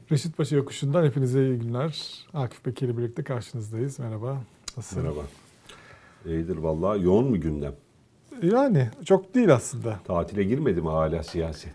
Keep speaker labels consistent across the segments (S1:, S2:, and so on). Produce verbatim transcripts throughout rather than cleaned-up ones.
S1: Reşit Paşa Yokuşu'ndan hepinize iyi günler. Akif Bekir ile birlikte karşınızdayız. Merhaba. Nasılsın?
S2: Merhaba. İyidir vallahi. Yoğun mu gündem?
S1: Yani çok değil aslında.
S2: Tatile girmedi mi hala siyaset?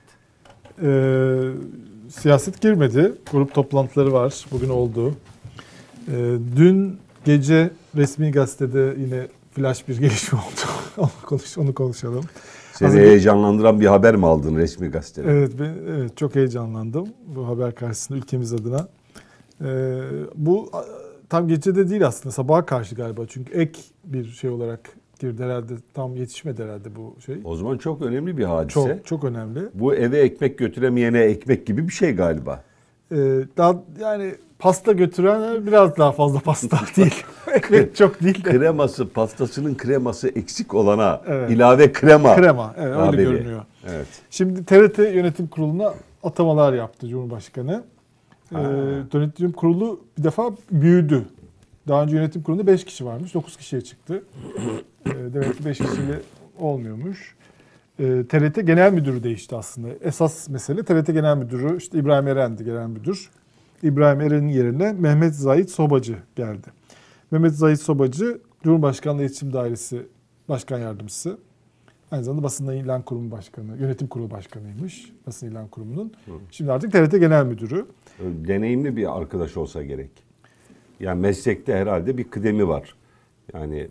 S1: Ee, siyaset girmedi. Grup toplantıları var. Bugün oldu. Ee, dün gece resmi gazetede yine flash bir gelişme oldu. onu, konuş, onu konuşalım.
S2: Seni
S1: Hazır
S2: heyecanlandıran bir haber mi aldın resmi gazetede?
S1: Evet, ben, evet çok heyecanlandım bu haber karşısında ülkemiz adına. Ee, bu tam gecede değil aslında, sabaha karşı galiba. Çünkü ek bir şey olarak girdi herhalde, tam yetişmedi herhalde bu şey.
S2: O zaman çok önemli bir hadise.
S1: Çok çok önemli.
S2: Bu eve ekmek götüremeyene ekmek gibi bir şey galiba.
S1: Ee, daha yani pasta götüren biraz daha fazla pasta değil. Ekmek çok değil de.
S2: Kreması, pastasının kreması eksik olana
S1: Evet.
S2: ilave krema.
S1: Krema, evet, öyle
S2: Haberi.
S1: görünüyor.
S2: Evet.
S1: Şimdi T R T Yönetim Kurulu'na atamalar yaptı Cumhurbaşkanı. Ee, yönetim kurulu bir defa büyüdü. Daha önce yönetim kurulunda beş kişi varmış, dokuz kişiye çıktı. Ee, demek ki beş kişiyle olmuyormuş. Ee, T R T Genel Müdürü değişti aslında. Esas mesele T R T Genel Müdürü, işte İbrahim Eren'di genel müdür. İbrahim Eren'in yerine Mehmet Zahit Sobacı geldi. Mehmet Zahit Sobacı, Cumhurbaşkanlığı İletişim Dairesi Başkan Yardımcısı. Aynı zamanda Basın İlan Kurumu Başkanı, Yönetim Kurulu Başkanıymış Basın İlan Kurumu'nun. Şimdi artık T R T Genel Müdürü.
S2: Deneyimli bir arkadaş olsa gerek. Yani meslekte herhalde bir kıdemi var. Yani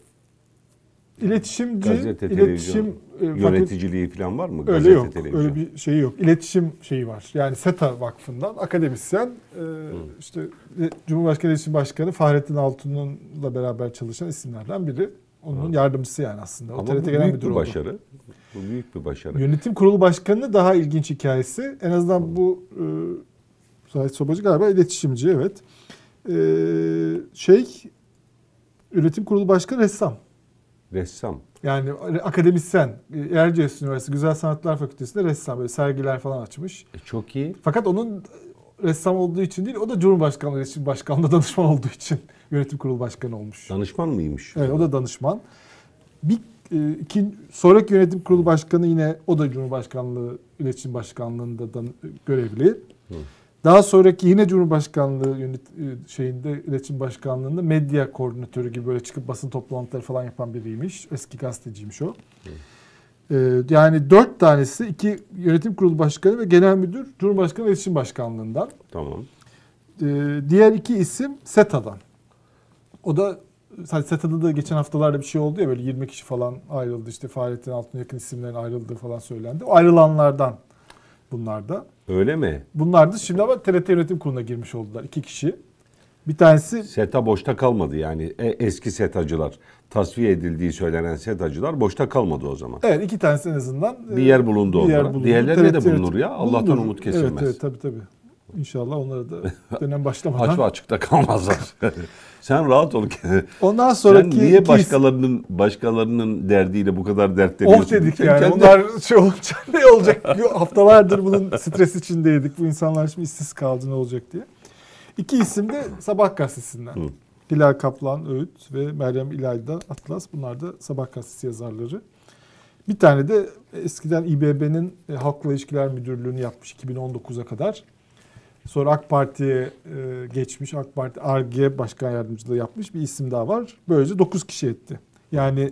S1: İletişimci,
S2: gazete,
S1: iletişim
S2: televizyon,
S1: e,
S2: yöneticiliği falan var mı?
S1: Öyle
S2: Gazete,
S1: yok.
S2: televizyon.
S1: Öyle bir şey yok. İletişim şeyi var. Yani SETA Vakfı'ndan akademisyen, e, işte Cumhurbaşkanı İletişim Başkanı Fahrettin Altun'la beraber çalışan isimlerden biri. Onun yardımcısı yani aslında. O
S2: Ama
S1: T R T
S2: bu
S1: Genel
S2: büyük
S1: Müdürü
S2: bir
S1: oldu.
S2: başarı. Bu büyük bir başarı.
S1: Yönetim Kurulu Başkanı daha ilginç hikayesi. En azından bu e, Zahit Sobacı galiba iletişimci, evet. E, şey Yönetim Kurulu Başkanı ressam.
S2: Ressam.
S1: Yani akademisyen. Erciyes Üniversitesi Güzel Sanatlar Fakültesi'nde ressam. Böyle sergiler falan açmış.
S2: E çok iyi.
S1: Fakat onun ressam olduğu için değil, o da Cumhurbaşkanlığı İletişim Başkanlığı'nda danışman olduğu için yönetim kurulu başkanı olmuş.
S2: Danışman mıymış?
S1: Evet, o da danışman. Bir e, iki, sonraki yönetim kurulu başkanı yine o da Cumhurbaşkanlığı İletişim Başkanlığı'nda dan, görevli. Hı. Daha sonraki yine Cumhurbaşkanlığı yönet, şeyinde İletişim Başkanlığı'nda medya koordinatörü gibi böyle çıkıp basın toplantıları falan yapan biriymiş. Eski gazeteciymiş o. Hı. Yani dört tanesi, iki yönetim kurulu başkanı ve genel müdür Cumhurbaşkanı İletişim Başkanlığı'ndan.
S2: Tamam.
S1: Diğer iki isim SETA'dan. O da SETA'da da geçen haftalarda bir şey oldu ya, böyle yirmi kişi falan ayrıldı. İşte Fahrettin Altun'a yakın isimlerin ayrıldığı falan söylendi. O ayrılanlardan bunlar da.
S2: Öyle mi?
S1: Bunlar da şimdi ama T R T Yönetim Kurulu'na girmiş oldular. İki kişi. Bir tanesi...
S2: SETA boşta kalmadı yani. Eski SETA'cılar, tasfiye edildiği söylenen SETA'cılar boşta kalmadı o zaman.
S1: Evet, iki tanesi en azından.
S2: Bir yer bulundu
S1: bir yer
S2: onlara.
S1: bulundu.
S2: Diğerlerine de bulunur ya. Allah'tan bulunur. Umut kesilmez.
S1: Evet, evet, tabii tabii. İnşallah onlara da dönem başlamadan.
S2: Aç ve açıkta kalmazlar. Sen rahat ol.
S1: Ondan sonraki
S2: Sen niye başkalarının başkalarının derdiyle bu kadar dertleniyorsun?
S1: Oh dedik yani. Kendi... Onlar şey olunca ne olacak? Haftalardır bunun stres içindeydik. Bu insanlar şimdi işsiz kaldı, ne olacak diye. İki isim de Sabah gazetesinden. Hı. Hilal Kaplan Öğüt ve Meryem İlayda Atlas. Bunlar da Sabah gazetesi yazarları. Bir tane de eskiden İ B B'nin Halkla İlişkiler Müdürlüğü'nü yapmış iki bin on dokuza kadar. Sonra AK Parti'ye geçmiş, AK Parti Ar-Ge Başkan Yardımcılığı yapmış bir isim daha var. Böylece dokuz kişi etti. Yani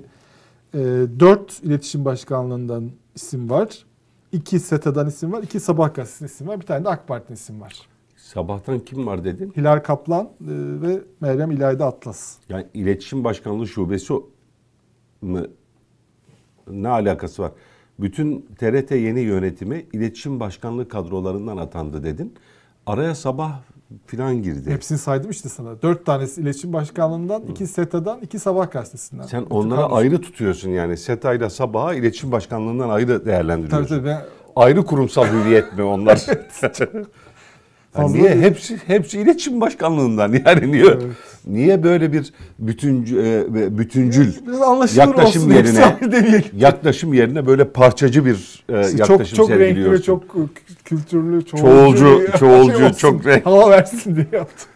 S1: dört iletişim başkanlığından isim var. iki SETA'dan isim var. iki Sabah gazetesinden isim var. Bir tane de AK Parti'nin isim var.
S2: Sabahtan kim var dedin?
S1: Hilal Kaplan ve Meryem İlayda Atlas.
S2: Yani İletişim Başkanlığı Şubesi mı? Ne alakası var? Bütün T R T yeni yönetimi İletişim Başkanlığı kadrolarından atandı dedin. Araya Sabah filan girdi.
S1: Hepsini saydım işte sana. Dört tanesi İletişim Başkanlığından, iki SETA'dan, iki Sabah gazetesinden.
S2: Sen bütün onlara kalmış. Ayrı tutuyorsun yani. SETA ile Sabah'a İletişim Başkanlığından ayrı değerlendiriyorsun. Tabii tabii. Ben... Ayrı kurumsal hüviyet mi onlar? Yani niye bir... hepsi hepsi İletişim Başkanlığından yani niye evet. Niye böyle bir bütüncül bütüncül yaklaşım yerine yaklaşım yerine böyle parçacı bir işte yaklaşım
S1: çok, çok
S2: sergiliyorsun.
S1: Çok renkli ve çok kültürlü,
S2: çoğulcu, çoğulcu, çoğulcu şey çok renk.
S1: Hava versin diye yaptım.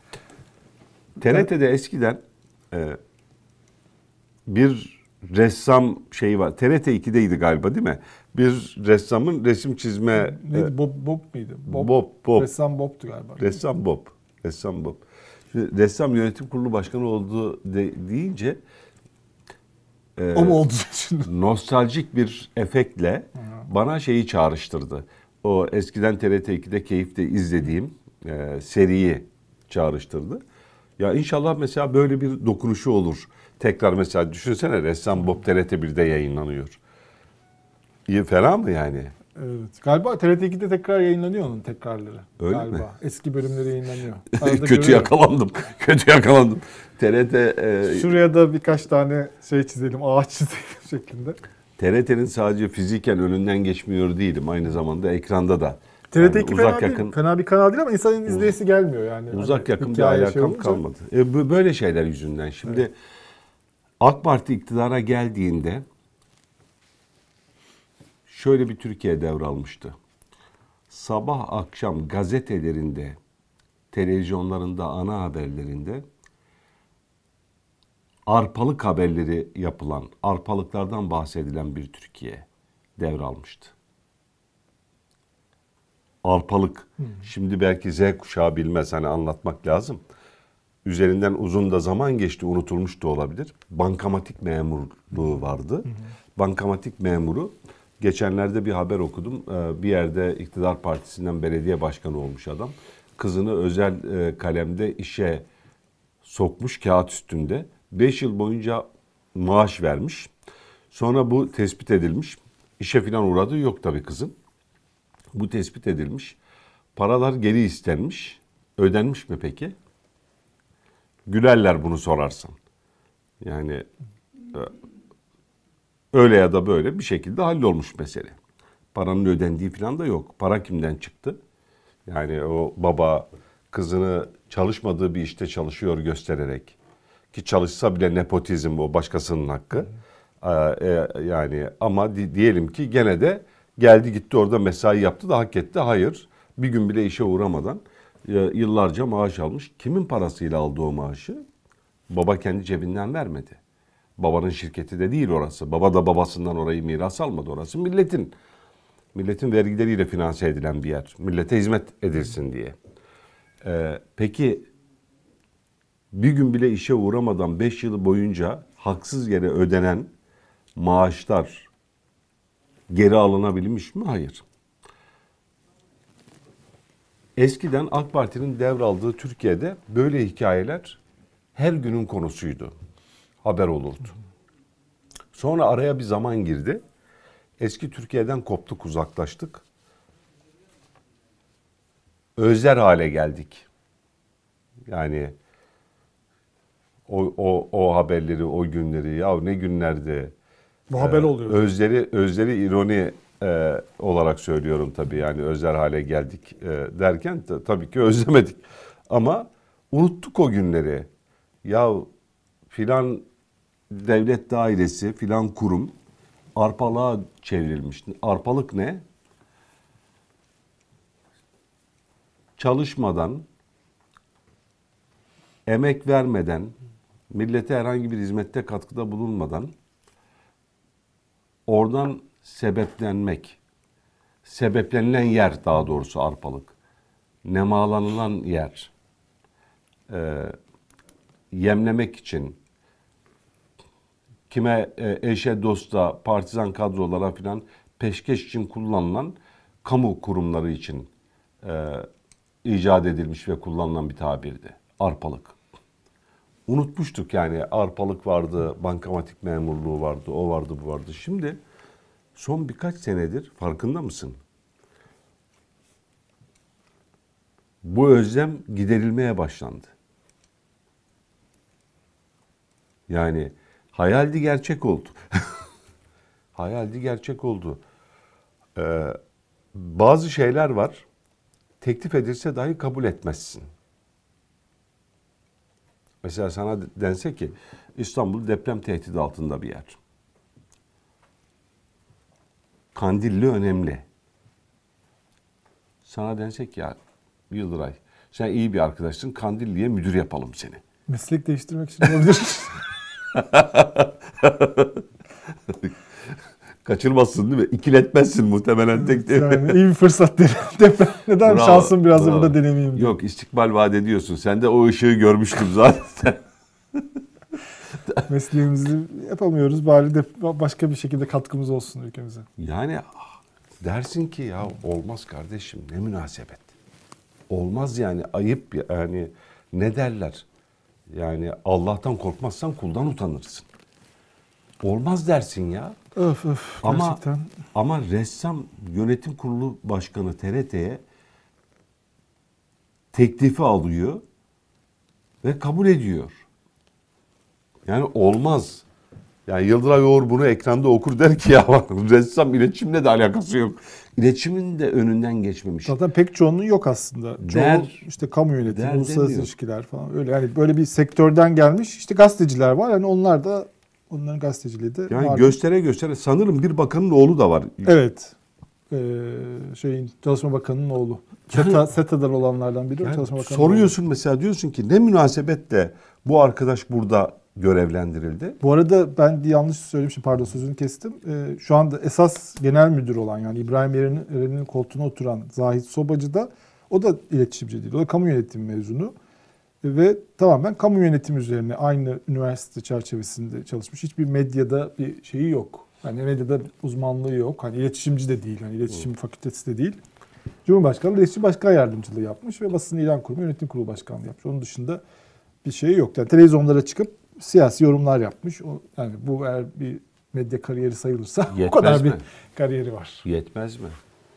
S2: T R T'de eskiden e, bir ressam şeyi var. T R T iki'deydi galiba değil mi? bir ressamın resim çizme...
S1: Neydi? Bob, Bob mıydı?
S2: Bob, Bob. Bob.
S1: Ressam Bob'tu galiba.
S2: Ressam Bob. Ressam Bob. Şimdi ressam yönetim kurulu başkanı oldu de, deyince... E,
S1: o mu oldu şimdi?
S2: Nostaljik bir efektle
S1: Hı.
S2: bana şeyi çağrıştırdı. O eskiden T R T ikide keyifle izlediğim e, seriyi çağrıştırdı. Ya inşallah mesela böyle bir dokunuşu olur. Tekrar mesela düşünsene Ressam Bob T R T birde yayınlanıyor. İyi, fena mı yani?
S1: Evet. Galiba T R T ikide tekrar yayınlanıyor onun tekrarları.
S2: Öyle
S1: galiba.
S2: mi?
S1: Eski bölümleri yayınlanıyor.
S2: Kötü görüyorum. yakalandım. Kötü yakalandım. T R T... E,
S1: Şuraya da birkaç tane şey çizelim, ağaç çizelim şeklinde.
S2: T R T'nin sadece fiziken önünden geçmiyor değilim. Aynı zamanda ekranda da.
S1: T R T iki
S2: yani
S1: fena,
S2: uzak
S1: değil,
S2: yakın,
S1: fena bir kanal değil ama insanın izleyesi gelmiyor yani.
S2: Uzak
S1: hani
S2: yakın bir alakam şey kalmadı. E, böyle şeyler yüzünden. Şimdi evet. AK Parti iktidara geldiğinde şöyle bir Türkiye devralmıştı. Sabah akşam gazetelerinde, televizyonlarında, ana haberlerinde arpalık haberleri yapılan, arpalıklardan bahsedilen bir Türkiye devralmıştı. Arpalık. Hmm. Şimdi belki Z kuşağı bilmez, hani anlatmak lazım. Üzerinden uzun da zaman geçti, unutulmuş da olabilir. Bankamatik memurluğu vardı. Hmm. Bankamatik memuru, geçenlerde bir haber okudum. Bir yerde iktidar partisinden belediye başkanı olmuş adam. Kızını özel kalemde işe sokmuş, kağıt üstünde. Beş yıl boyunca maaş vermiş. Sonra bu tespit edilmiş. İşe falan uğradığı yok tabii kızın. Bu tespit edilmiş. Paralar geri istenmiş. Ödenmiş mi peki? Gülerler bunu sorarsan. Yani öyle ya da böyle bir şekilde hallolmuş mesele. Paranın ödendiği falan da yok. Para kimden çıktı? Yani o baba kızını çalışmadığı bir işte çalışıyor göstererek, ki çalışsa bile nepotizm, o başkasının hakkı. Ee, yani ama di- diyelim ki gene de geldi gitti orada mesai yaptı da hak etti. Hayır. Bir gün bile işe uğramadan e, yıllarca maaş almış. Kimin parasıyla aldı o maaşı? Baba kendi cebinden vermedi. Babanın şirketi de değil orası. Baba da babasından orayı miras almadı. Orası milletin. Milletin vergileriyle finanse edilen bir yer. Millete hizmet edilsin diye. Ee, peki bir gün bile işe uğramadan beş yıl boyunca haksız yere ödenen maaşlar geri alınabilmiş mi? Hayır. Eskiden AK Parti'nin devraldığı Türkiye'de böyle hikayeler her günün konusuydu. Haber olurdu. Sonra araya bir zaman girdi. Eski Türkiye'den koptuk, uzaklaştık. Özler hale geldik. Yani o, o, o haberleri, o günleri, ya ne günlerdi.
S1: Bu haber oluyor.
S2: Özleri, özleri ironi e, olarak söylüyorum tabii. Yani özler hale geldik e, derken t- tabii ki özlemedik. Ama unuttuk o günleri. Ya filan devlet dairesi, filan kurum arpalığa çevrilmiş. Arpalık ne? Çalışmadan, emek vermeden, millete herhangi bir hizmette katkıda bulunmadan oradan sebeplenmek, sebeplenilen yer daha doğrusu arpalık, nemalanılan yer, e, yemlemek için, kime e, eşe dosta, partizan kadrolara filan peşkeş için kullanılan kamu kurumları için e, icat edilmiş ve kullanılan bir tabirdi. Arpalık. Unutmuştuk yani, arpalık vardı, bankamatik memurluğu vardı, o vardı, bu vardı. Şimdi son birkaç senedir farkında mısın? Bu özlem giderilmeye başlandı. Yani hayaldi gerçek oldu. Hayaldi gerçek oldu. Ee, bazı şeyler var, teklif edilse dahi kabul etmezsin. Mesela sana dense ki İstanbul deprem tehdidi altında bir yer. Kandilli önemli. Sana dense ki ya Yıldıray, sen iyi bir arkadaşsın, Kandilli'ye müdür yapalım seni.
S1: Meslek değiştirmek için olabilir.
S2: Kaçırmazsın değil mi? İkiletmezsin muhtemelen tek tek.
S1: Yani iyi bir fırsat deprem. Neden
S2: Bravo,
S1: şansım biraz da
S2: bravo.
S1: burada denemeyeyim diye.
S2: Yok, istikbal vaat ediyorsun. Sen de o ışığı görmüştüm zaten.
S1: Mesleğimizi yapamıyoruz. Bari de başka bir şekilde katkımız olsun ülkemize.
S2: Yani dersin ki ya olmaz kardeşim, ne münasebet. Olmaz yani, ayıp yani, ne derler? Yani Allah'tan korkmazsan kuldan utanırsın. Olmaz dersin ya.
S1: Öf öf
S2: Ama
S1: gerçekten.
S2: ama ressam yönetim kurulu başkanı T R T'ye teklifi alıyor ve kabul ediyor. Yani olmaz. Yani Yıldıray Oğur bunu ekranda okur der ki ya ressam iletişimle de alakası yok. İletişimin de önünden geçmemiş.
S1: Zaten pek çoğunun yok aslında. Çoğu
S2: Der-
S1: işte kamu yönetimi,
S2: der
S1: uluslararası
S2: demiyor.
S1: ilişkiler falan öyle. Yani böyle bir sektörden gelmiş işte gazeteciler var. Yani onlar da onların gazeteciliği de
S2: Yani
S1: malum.
S2: göstere göstere sanırım bir bakanın oğlu da var.
S1: Evet. Ee, şeyin Çalışma Bakanı'nın oğlu. SETA, SETA'dan olanlardan biri.
S2: Yani
S1: Çalışma Bakanı'nın
S2: soruyorsun mesela, diyorsun ki ne münasebetle bu arkadaş burada görevlendirildi.
S1: oğlu. Bu arada ben yanlış söylemişim, pardon sözünü kestim. Ee, şu anda esas genel müdür olan yani İbrahim Eren'in, Eren'in koltuğuna oturan Zahit Sobacı da o da iletişimci değil. O da kamu yönetimi mezunu. Ve tamamen kamu yönetimi üzerine aynı üniversite çerçevesinde çalışmış. Hiçbir medyada bir şeyi yok. Hani medyada uzmanlığı yok. Hani iletişimci de değil. Hani iletişim fakültesi de değil. Cumhurbaşkanlığı iletişim başkan yardımcılığı yapmış ve basın ilan kurumu yönetim kurulu başkanlığı yapmış. Onun dışında bir şey yok. Yani televizyonlara çıkıp siyasi yorumlar yapmış. O, yani bu eğer bir medya kariyeri sayılırsa
S2: Yetmez
S1: o kadar
S2: mi?
S1: bir kariyeri var.
S2: Yetmez mi?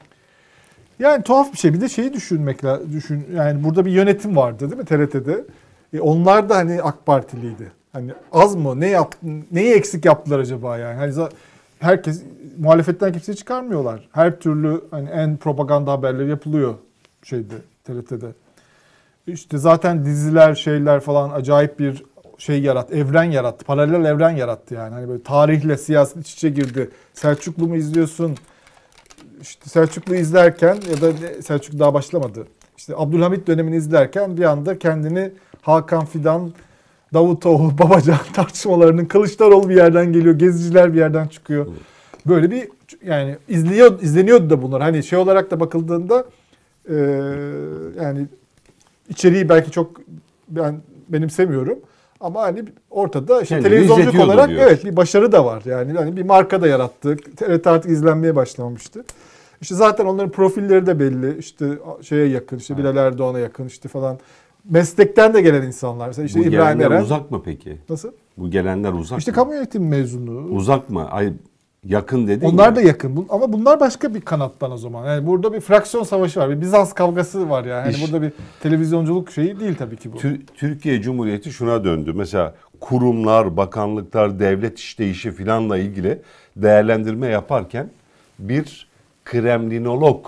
S1: Yani tuhaf bir şey. Bir de şeyi düşünmek lazım. Düşün, yani burada bir yönetim vardı değil mi T R T'de? E onlar da hani AK Partiliydi. Hani az mı? Ne yap, neyi eksik yaptılar acaba yani? Hani za- herkes muhalefetten kimseyi çıkarmıyorlar. Her türlü hani en propaganda haberleri yapılıyor şeyde T R T'de. İşte zaten diziler, şeyler falan acayip bir şey yarattı. Evren yarattı. Paralel evren yarattı yani. Hani böyle tarihle siyaset iç içe girdi. Selçuklu mu izliyorsun? İşte Selçuklu izlerken ya da Selçuklu daha başlamadı. İşte Abdülhamit dönemini izlerken bir anda kendini Hakan Fidan, Davutoğlu, Babacan tartışmalarının, Kılıçdaroğlu bir yerden geliyor, Geziciler bir yerden çıkıyor. Böyle bir yani izliyor, izleniyordu da bunlar. Hani şey olarak da bakıldığında e, yani içeriği belki çok ben benimsemiyorum. Ama hani ortada işte
S2: Kendini
S1: televizyonculuk
S2: izletiyordu
S1: olarak
S2: diyorsun.
S1: evet bir başarı da var. Yani hani bir marka da yarattı. T R T artık izlenmeye başlamamıştı. İşte zaten onların profilleri de belli. İşte şeye yakın, işte Bilal Erdoğan'a yakın işte falan. Meslekten de gelen insanlar. Mesela işte
S2: Bu
S1: İbrahim
S2: gelenler
S1: Eren.
S2: uzak mı peki?
S1: Nasıl?
S2: Bu gelenler uzak
S1: İşte
S2: mı?
S1: kamu yönetimi mezunu.
S2: Uzak mı? Ay, yakın dedin
S1: Onlar
S2: ya.
S1: da yakın. Bu- Ama bunlar başka bir kanattan o zaman. Yani burada bir fraksiyon savaşı var. Bir Bizans kavgası var yani. Yani
S2: İş-
S1: burada bir televizyonculuk şeyi değil tabii ki bu.
S2: Tür- Türkiye Cumhuriyeti şuna döndü. Mesela kurumlar, bakanlıklar, devlet işleyişi filanla ilgili değerlendirme yaparken bir kremlinolog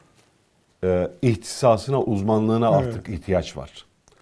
S2: e, ihtisasına, uzmanlığına
S1: Evet.
S2: artık ihtiyaç var.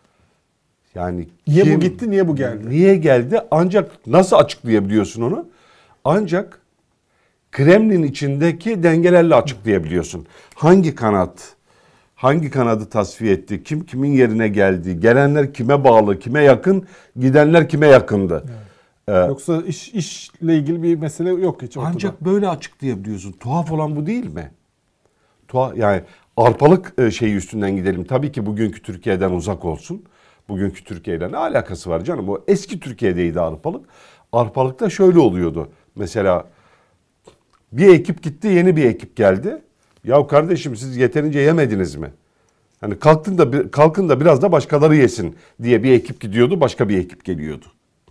S2: Yani
S1: Niye
S2: kim-
S1: bu gitti, niye bu geldi?
S2: Niye geldi? Ancak nasıl açıklayabiliyorsun onu? Ancak Kremlin içindeki dengelerle açıklayabiliyorsun. Hangi kanat, hangi kanadı tasfiye etti, kim kimin yerine geldi, gelenler kime bağlı, kime yakın, gidenler kime yakındı. Ee,
S1: Yoksa iş işle ilgili bir mesele yok hiç ortada.
S2: ancak böyle açıklayabiliyorsun. Tuhaf olan bu değil mi? Tuhaf, yani arpalık e, şeyi üstünden gidelim. Tabii ki bugünkü Türkiye'den uzak olsun. Bugünkü Türkiye'yle ne alakası var canım? O eski Türkiye'deydi arpalık. Arpalıkta şöyle oluyordu. Mesela bir ekip gitti, yeni bir ekip geldi. Ya kardeşim siz yeterince yemediniz mi? Hani kalktın da kalkın da biraz da başkaları yesin diye bir ekip gidiyordu, başka bir ekip geliyordu.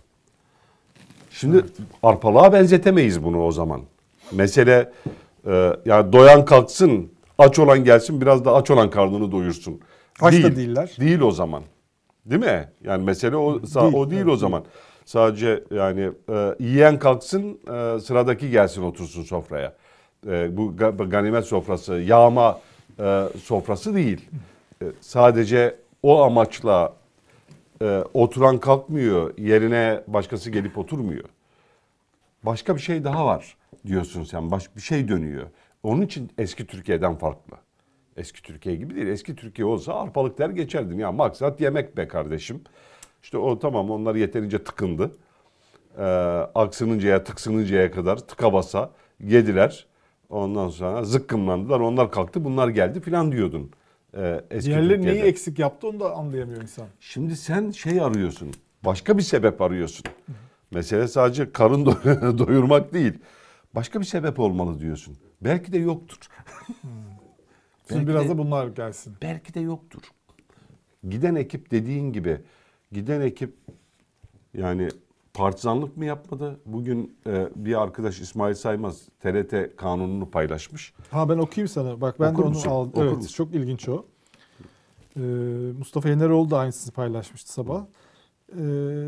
S2: Şimdi evet. Arpalığa benzetemeyiz bunu o zaman. Mesele e, yani doyan kalksın, aç olan gelsin, biraz da aç olan karnını doyursun.
S1: Aç
S2: değil,
S1: da değiller.
S2: Değil o zaman. Değil mi? Yani mesele o değil, o değil evet, o zaman. Değil. Sadece yani e, yiyen kalksın, e, sıradaki gelsin otursun sofraya. E, bu ganimet sofrası, yağma e, sofrası değil. E, sadece o amaçla e, oturan kalkmıyor, yerine başkası gelip oturmuyor. Başka bir şey daha var diyorsun sen, baş, bir şey dönüyor. Onun için eski Türkiye'den farklı. Eski Türkiye gibi değil. Eski Türkiye olsa arpalık der geçerdin. Ya maksat yemek be kardeşim. İşte o tamam, onlar yeterince tıkındı. Ee, aksınıncaya tıksınıncaya kadar tıka basa yediler. Ondan sonra zıkkımlandılar. Onlar kalktı, bunlar geldi filan diyordun. Ee, eski
S1: Diğerleri
S2: Türkiye'de.
S1: neyi eksik yaptı onu da anlayamıyor insan.
S2: Şimdi sen şey arıyorsun. Başka bir sebep arıyorsun. Mesele sadece karın doyurmak değil. Başka bir sebep olmalı diyorsun. Belki de yoktur.
S1: Şimdi
S2: Belki
S1: biraz
S2: de-
S1: da bunlar gelsin.
S2: Belki de yoktur. Giden ekip dediğin gibi, giden ekip yani partizanlık mı yapmadı? Bugün e, bir arkadaş İsmail Saymaz T R T kanununu paylaşmış.
S1: Ha ben okuyayım sana. Bak ben
S2: Okur
S1: de onu
S2: musun?
S1: aldım.
S2: Okur
S1: Evet
S2: musun?
S1: çok ilginç o. Ee, Mustafa Yeneroğlu da aynısını paylaşmıştı sabah. Ee,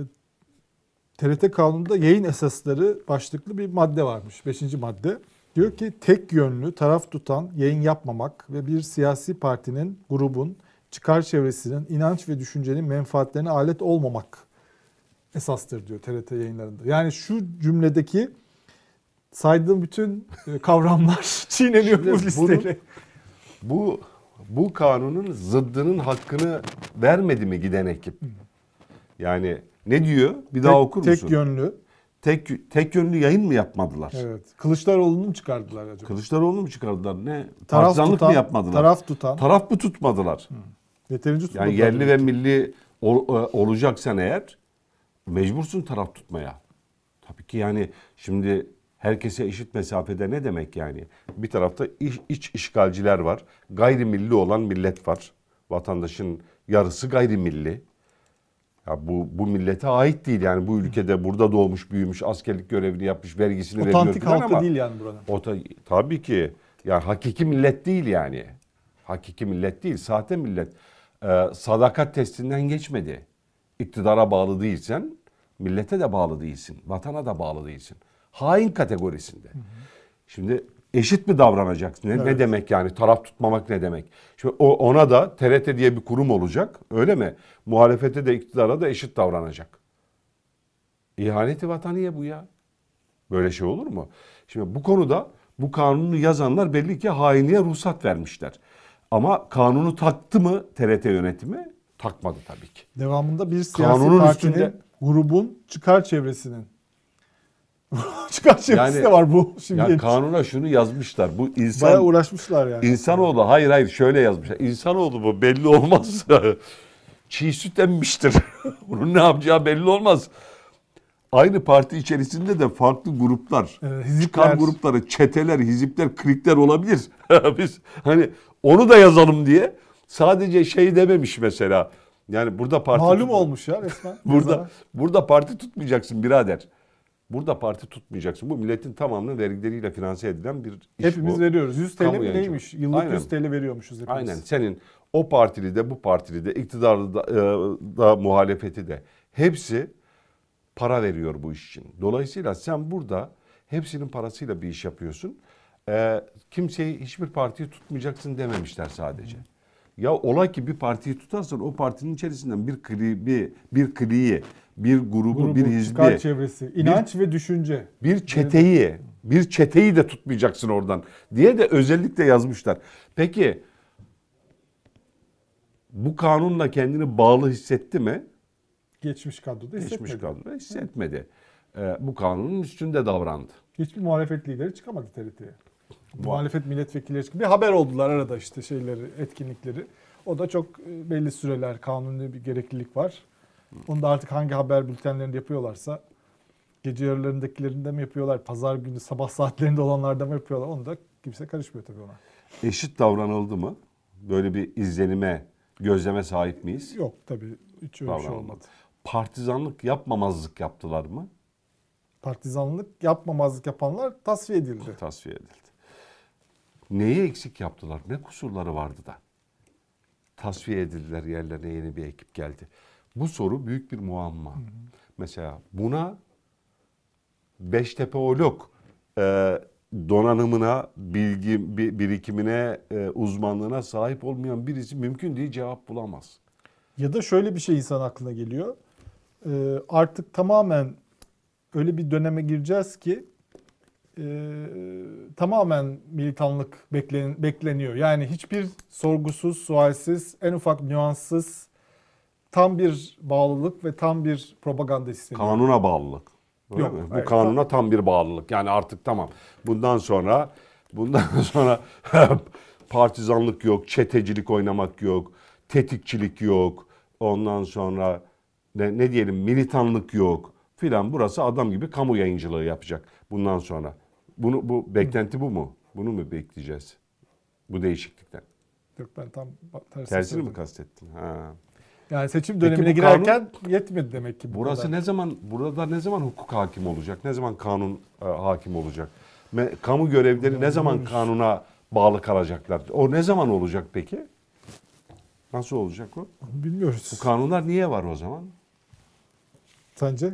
S1: T R T kanununda yayın esasları başlıklı bir madde varmış. Beşinci madde. Diyor ki tek yönlü taraf tutan yayın yapmamak ve bir siyasi partinin, grubun, çıkar çevresinin, inanç ve düşüncenin menfaatlerine alet olmamak esastır diyor T R T yayınlarında. Yani şu cümledeki saydığım bütün e, kavramlar çiğneniyor
S2: Şimdi
S1: bu listeyle.
S2: Bu bu kanunun zıddının hakkını vermedi mi giden ekip? Yani ne diyor? Bir daha
S1: Tek-
S2: okur musun?
S1: Tek yönlü.
S2: Tek tek yönlü yayın mı yapmadılar?
S1: Evet. Kılıçdaroğlu'nu mu çıkardılar acaba?
S2: Kılıçdaroğlu mu çıkardılar? Ne?
S1: Taraf
S2: Partizanlık
S1: tutan,
S2: mı yapmadılar?
S1: Taraf tutan.
S2: Taraf mı tutmadılar?
S1: Yeterince tutmadılar.
S2: Yani yerli ve
S1: demek ki.
S2: milli ol- e, olacaksan eğer mecbursun taraf tutmaya. Tabii ki yani şimdi herkese eşit mesafede ne demek yani? Bir tarafta iç, iç işgalciler var. Gayrimilli olan millet var. Vatandaşın yarısı gayrimilli. Ya bu bu millete ait değil yani bu ülkede burada doğmuş, büyümüş, askerlik görevini yapmış, vergisini veriyor
S1: Otantik
S2: falan
S1: halkı
S2: ama
S1: değil yani buranın.
S2: o ta- tabii ki yani hakiki millet değil yani. Hakiki millet değil, sahte millet. Ee, sadakat testinden geçmedi. İktidara bağlı değilsen millete de bağlı değilsin, vatana da bağlı değilsin. Hain kategorisinde. Şimdi eşit mi davranacaksın? Ne, ne
S1: Evet.
S2: demek yani? Taraf tutmamak ne demek? Şimdi o, ona da T R T diye bir kurum olacak. Öyle mi? Muhalefete de iktidara da eşit davranacak. İhaneti vataniye bu ya. Böyle şey olur mu? Şimdi bu konuda bu kanunu yazanlar belli ki hainliğe ruhsat vermişler. Ama kanunu taktı mı T R T yönetimi? Takmadı tabii ki.
S1: Devamında bir siyasi
S2: Kanunun
S1: partinin,
S2: üstünde-
S1: grubun, çıkar çevresinin. çıkar çevresi
S2: Yani-
S1: de var bu. Şimdi
S2: Ya kanuna şunu yazmışlar. Bu
S1: bayağı
S2: insan
S1: uğraşmışlar yani.
S2: insanoğlu hayır hayır şöyle yazmışlar. İnsanoğlu bu belli olmaz. Çiğ süt emmiştir. Bunun ne yapacağı belli olmaz. Aynı parti içerisinde de farklı gruplar,
S1: Ee, hizipler.
S2: çıkar grupları, çeteler, hizipler, klikler olabilir. Biz hani onu da yazalım diye sadece şey dememiş mesela. Yani burada parti
S1: Malum
S2: tut-
S1: olmuş ya resmen.
S2: Burada
S1: Yazara.
S2: burada parti tutmayacaksın birader. Burada parti tutmayacaksın. Bu milletin tamamının vergileriyle finanse edilen bir iş
S1: Hepimiz
S2: bu.
S1: veriyoruz. yüz T L
S2: Kamu
S1: mi
S2: yayıncılığı.
S1: neymiş? Yıllık
S2: Aynen.
S1: yüz T L veriyormuşuz hepimiz.
S2: Aynen. Senin o partili de bu partili de iktidarda da, e, da muhalefeti de hepsi para veriyor bu iş için. Dolayısıyla sen burada hepsinin parasıyla bir iş yapıyorsun. E, kimseyi hiçbir partiyi tutmayacaksın dememişler sadece. Ya ola ki bir partiyi tutarsan o partinin içerisinden bir kli, bir, bir kliği, bir grubu,
S1: Grubu,
S2: bir
S1: çıkar
S2: hizbi,
S1: çevresi, inanç ve düşünce.
S2: bir çeteyi, bir çeteyi de tutmayacaksın oradan diye de özellikle yazmışlar. Peki bu kanunla kendini bağlı hissetti mi?
S1: Geçmiş kadroda hissetmedi.
S2: Geçmiş kadro hissetmedi. Ee, bu kanunun üstünde davrandı.
S1: Hiçbir muhalefet lideri çıkamadı T R T'ye. Muhalefet milletvekilleri çıktı. Bir haber oldular arada işte şeyleri, etkinlikleri. O da çok e, belli süreler, kanuni bir gereklilik var. Onu da artık hangi haber bültenlerinde yapıyorlarsa gece yarılarındakilerinde mi yapıyorlar, pazar günü sabah saatlerinde olanlarda mı yapıyorlar, onu da kimse karışmıyor tabii ona.
S2: Eşit davranıldı mı? Böyle bir izlenime, gözleme sahip miyiz?
S1: Yok tabii hiç öyle bir şey
S2: Davranıldı.
S1: olmadı.
S2: Partizanlık yapmamazlık yaptılar mı?
S1: Partizanlık yapmamazlık yapanlar tasfiye edildi.
S2: Tasfiye edildi. Neyi eksik yaptılar? Ne kusurları vardı da? Tasfiye edildiler, yerlerine yeni bir ekip geldi. Bu soru büyük bir muamma. Hı hı. Mesela buna Beştepeolog e, donanımına, bilgi bi- birikimine, e, uzmanlığına sahip olmayan birisi mümkün değil cevap bulamaz.
S1: Ya da şöyle bir şey insan aklına geliyor. Ee, artık tamamen öyle bir döneme gireceğiz ki e, tamamen militanlık beklen, bekleniyor. Yani hiçbir sorgusuz, sualsiz, en ufak nüanssız tam bir bağlılık ve tam bir propaganda isteniyor.
S2: Kanuna bağlılık. Öyle
S1: Yok,
S2: mi? Bu
S1: hayır,
S2: kanuna tam bir bağlılık. Yani artık tamam. Bundan sonra bundan sonra partizanlık yok, çetecilik oynamak yok, tetikçilik yok. Ondan sonra ne, ne diyelim militanlık yok filan. Burası adam gibi kamu yayıncılığı yapacak bundan sonra. Bunu bu beklenti bu mu? Bunu mu bekleyeceğiz? Bu değişiklikten.
S1: Yok ben tam tersini
S2: Tersini
S1: söyledim.
S2: mi kastettin? Ha.
S1: Yani seçim
S2: Peki
S1: dönemine
S2: bu
S1: girerken yetmedi demek ki bu
S2: Burası
S1: kadar.
S2: ne zaman, burada ne zaman hukuk hakim olacak? Ne zaman kanun e, hakim olacak? Me, kamu görevlileri ne zaman kanuna bağlı kalacaklar? O ne zaman olacak peki? Nasıl olacak o?
S1: Bilmiyoruz.
S2: Bu kanunlar niye var o zaman?
S1: Sence?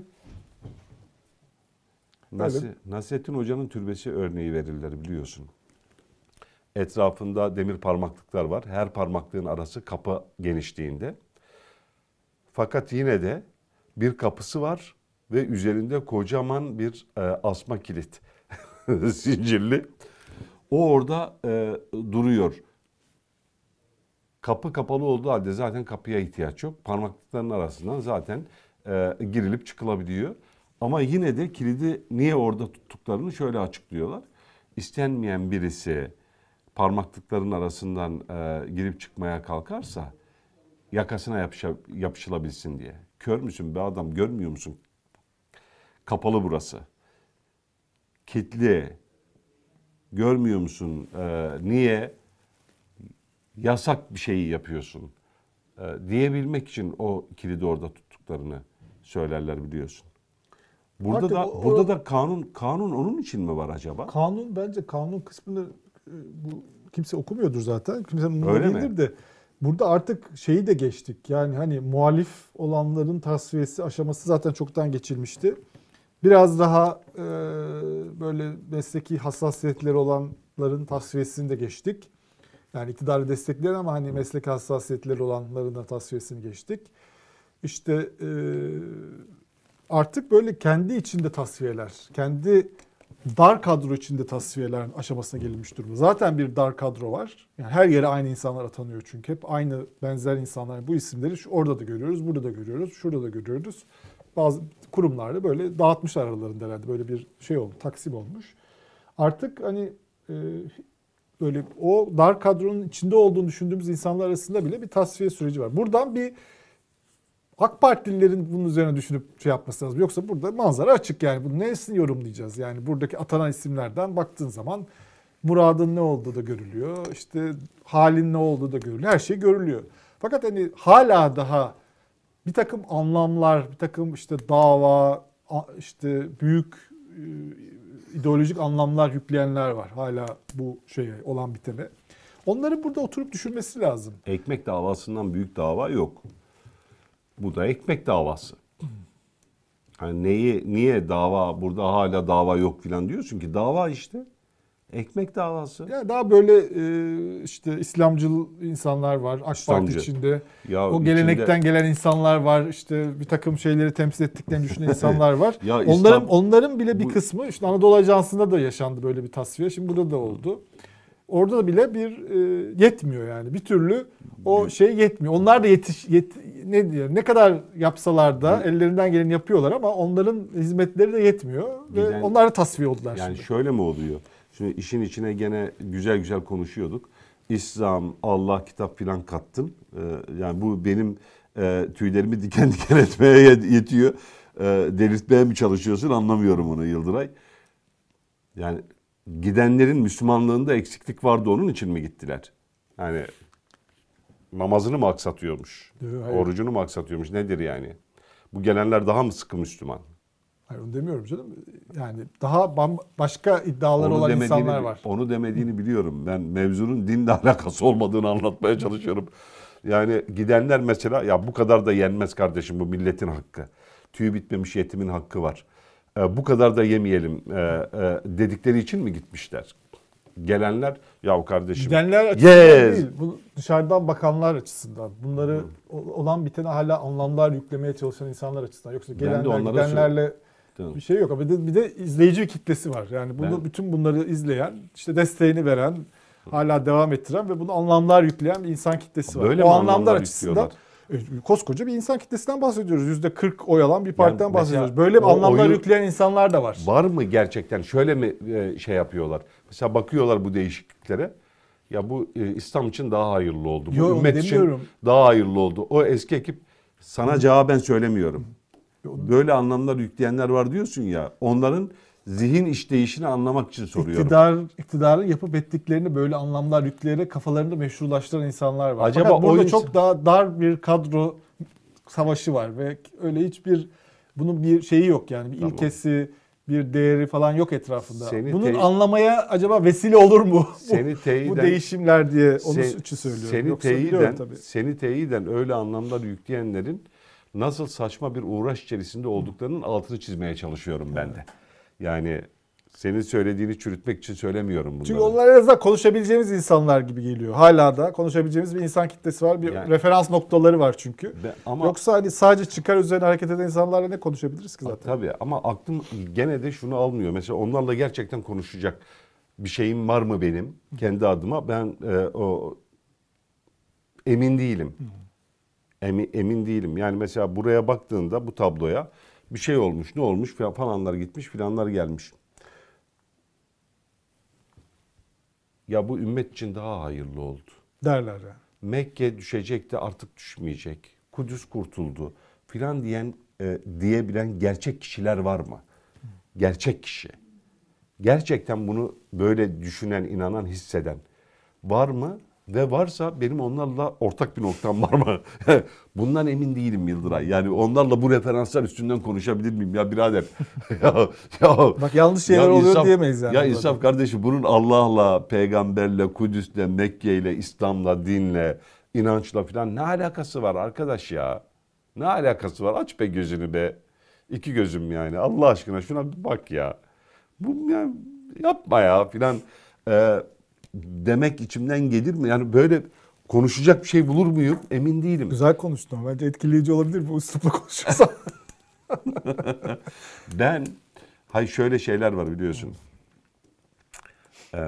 S2: Nas
S1: Evet.
S2: Nasrettin Hoca'nın türbesi örneği verirler biliyorsun. Etrafında demir parmaklıklar var. Her parmaklığın arası kapı genişliğinde. Fakat yine de bir kapısı var ve üzerinde kocaman bir e, asma kilit zincirli. O orada e, duruyor. Kapı kapalı olduğu halde zaten kapıya ihtiyaç yok. Parmaklıkların arasından zaten e, girilip çıkılabiliyor. Ama yine de kilidi niye orada tuttuklarını şöyle açıklıyorlar. İstenmeyen birisi parmaklıkların arasından e, girip çıkmaya kalkarsa yakasına yapışa, yapışılabilsin diye. Kör müsün be adam, görmüyor musun? Kapalı burası. Kilitli. Görmüyor musun? Ee, niye? Yasak bir şeyi yapıyorsun. Ee, diyebilmek için o kilidi orada tuttuklarını söylerler biliyorsun. Burada
S1: Artık
S2: da
S1: o-
S2: burada
S1: o-
S2: da kanun kanun onun için mi var acaba?
S1: Kanun bence kanun kısmını e, bu kimse okumuyordur zaten. Kimsenin umurunda
S2: Öyle mi?
S1: değildir de. Burada artık şeyi de geçtik. Yani hani muhalif olanların tasfiyesi aşaması zaten çoktan geçilmişti. Biraz daha e, böyle mesleki hassasiyetleri olanların tasfiyesini de geçtik. Yani iktidarı destekleyen ama hani mesleki hassasiyetleri olanların da tasfiyesini geçtik. İşte e, artık böyle kendi içinde tasfiyeler, kendi dar kadro içinde tasfiyeler aşamasına gelinmiş durumda. Zaten bir dar kadro var. Yani her yere aynı insanlar atanıyor çünkü. Hep aynı benzer insanlar. Bu isimleri şu, orada da görüyoruz, burada da görüyoruz, şurada da görüyoruz. Bazı kurumlarda böyle dağıtmışlar aralarında herhalde. Böyle bir şey oldu, taksim olmuş. Artık hani e, böyle o dar kadronun içinde olduğunu düşündüğümüz insanlar arasında bile bir tasfiye süreci var. Buradan bir AK Partililerin bunun üzerine düşünüp şey yapması lazım. Yoksa burada manzara açık yani. Bunun nesini yorumlayacağız? Yani buradaki atanan isimlerden baktığın zaman muradın ne olduğu da görülüyor. İşte halin ne olduğu da görülüyor. Her şey görülüyor. Fakat hani hala daha bir takım anlamlar, bir takım işte dava, işte büyük e, ideolojik anlamlar yükleyenler var. Hala bu şeye olan bitene. Onların burada oturup düşünmesi lazım.
S2: Ekmek davasından büyük dava yok. Bu da ekmek davası. Yani neyi, niye dava, burada hala dava yok filan diyorsun ki dava işte. Ekmek davası.
S1: Ya daha böyle e, işte İslamcıl insanlar var. AK
S2: İslamcı.
S1: Parti içinde.
S2: Ya
S1: O gelenekten
S2: içinde-
S1: gelen insanlar var. İşte bir takım şeyleri temsil ettiklerini düşünen insanlar var.
S2: Ya
S1: onların
S2: İslam-
S1: onların bile bir
S2: bu-
S1: kısmı işte Anadolu Ajansı'nda da yaşandı böyle bir tasfiye. Şimdi burada da oldu. Orada da bile bir e, yetmiyor yani. Bir türlü o şey yetmiyor. Onlar da yetiş yet, ne diyor? Ne kadar yapsalar da ellerinden geleni yapıyorlar ama onların hizmetleri de yetmiyor ve
S2: Giden-
S1: onlar da tasfiye oldular
S2: Yani
S1: şimdi.
S2: şöyle mi oluyor? Şimdi işin içine gene güzel güzel konuşuyorduk. İslam, Allah, kitap filan kattın. Ee, yani bu benim e, tüylerimi diken diken etmeye yetiyor. E, delirtmeye mi çalışıyorsun anlamıyorum onu Yıldıray. Yani gidenlerin Müslümanlığında eksiklik vardı onun için mi gittiler? Yani namazını mı aksatıyormuş?
S1: Yok, hayır.
S2: Orucunu mu aksatıyormuş? Nedir yani? Bu gelenler daha mı sıkı Müslüman?
S1: Hayır onu demiyorum canım. Yani daha bam- başka iddiaları
S2: Onu
S1: olan
S2: demediğini,
S1: insanlar var.
S2: Onu demediğini biliyorum. Ben mevzunun dinle alakası olmadığını anlatmaya çalışıyorum. Yani gidenler mesela ya bu kadar da yenmez kardeşim, bu milletin hakkı. Tüyü bitmemiş yetimin hakkı var. Ee, bu kadar da yemeyelim e, e, dedikleri için mi gitmişler? Gelenler ya kardeşim.
S1: Gidenler açısından
S2: Yes.
S1: değil. Bu dışarıdan bakanlar açısından. Bunları o- olan bitene hala anlamlar yüklemeye çalışan insanlar açısından. Yoksa
S2: de
S1: gelenler
S2: onlara
S1: gidenlerle
S2: Tamam.
S1: bir şey yok. Ama bir de, bir de izleyici bir kitlesi var. Yani bunu
S2: Ben-
S1: bütün bunları izleyen, işte desteğini veren, hala devam ettiren ve bunu anlamlar yükleyen bir insan kitlesi var.
S2: Böyle
S1: o
S2: mi
S1: anlamlar
S2: anlamlar
S1: açısından
S2: yüklüyorlar?
S1: E, koskoca bir insan kitlesinden bahsediyoruz. yüzde kırk oy alan bir partiden
S2: Yani
S1: bahsediyoruz. Böyle bir anlamlar oyu, yükleyen insanlar da var.
S2: Var mı gerçekten? Şöyle mi e, şey yapıyorlar? Mesela bakıyorlar bu değişikliklere. Ya bu e, İslam için daha hayırlı oldu. Bu
S1: Yo,
S2: ümmet için daha hayırlı oldu. O eski ekip sana cevaben söylemiyorum. Böyle anlamlar yükleyenler var diyorsun ya. Onların zihin işleyişini anlamak için soruyorum.
S1: İktidar, iktidarın yapıp ettiklerini böyle anlamlar yükleyerek kafalarında meşrulaştıran insanlar var.
S2: Acaba
S1: Fakat burada
S2: o
S1: çok daha dar bir kadro savaşı var ve öyle hiçbir bunun bir şeyi yok yani bir tamam. ilkesi, bir değeri falan yok etrafında. Seni Bunun anlamaya acaba vesile olur mu?
S2: Seni teyiden,
S1: bu değişimler diye onun sen, için söylüyorum.
S2: Seni
S1: Yoksa
S2: teyiden, tabii. Seni teyiden öyle anlamlar yükleyenlerin nasıl saçma bir uğraş içerisinde olduklarının altını çizmeye çalışıyorum ben de. Yani senin söylediğini çürütmek için söylemiyorum bunları.
S1: Çünkü onlar en azından konuşabileceğimiz insanlar gibi geliyor. Hala da konuşabileceğimiz bir insan kitlesi var. Bir yani, referans noktaları var çünkü. Ben, ama, Yoksa hani sadece çıkar üzerine hareket eden insanlarla ne konuşabiliriz ki zaten?
S2: Tabii ama aklım gene de şunu almıyor. Mesela onlarla gerçekten konuşacak bir şeyim var mı benim kendi adıma? Ben e, o emin değilim. Emin, emin değilim. Yani mesela buraya baktığında bu tabloya bir şey olmuş, ne olmuş falanlar gitmiş, filanlar gelmiş. Ya bu ümmet için daha hayırlı oldu.
S1: Derler ya.
S2: Mekke düşecekti, artık düşmeyecek. Kudüs kurtuldu filan diyen e, diyebilen gerçek kişiler var mı? Gerçek kişi. Gerçekten bunu böyle düşünen, inanan, hisseden var mı? Ve varsa benim onlarla ortak bir noktam var mı? Bundan emin değilim Yıldıray. Yani onlarla bu referanslar üstünden konuşabilir miyim ya birader? ya, ya,
S1: Bak yanlış şeyler ya oluyor insaf, diyemeyiz yani.
S2: Ya İnsaf kardeşim bunun Allah'la, peygamberle, Kudüs'le, Mekke'yle, İslam'la, dinle, inançla falan ne alakası var arkadaş ya? Ne alakası var? Aç be gözünü be. İki gözüm yani. Allah aşkına şuna bir bak ya. Bu yani yapma ya filan. Ee, demek içimden gelir mi? Yani böyle konuşacak bir şey bulur muyum? Emin değilim.
S1: Güzel konuştun. Bence etkileyici olabilir bu üslupla konuşuyorsan.
S2: Ben, hay şöyle şeyler var biliyorsun. Ee,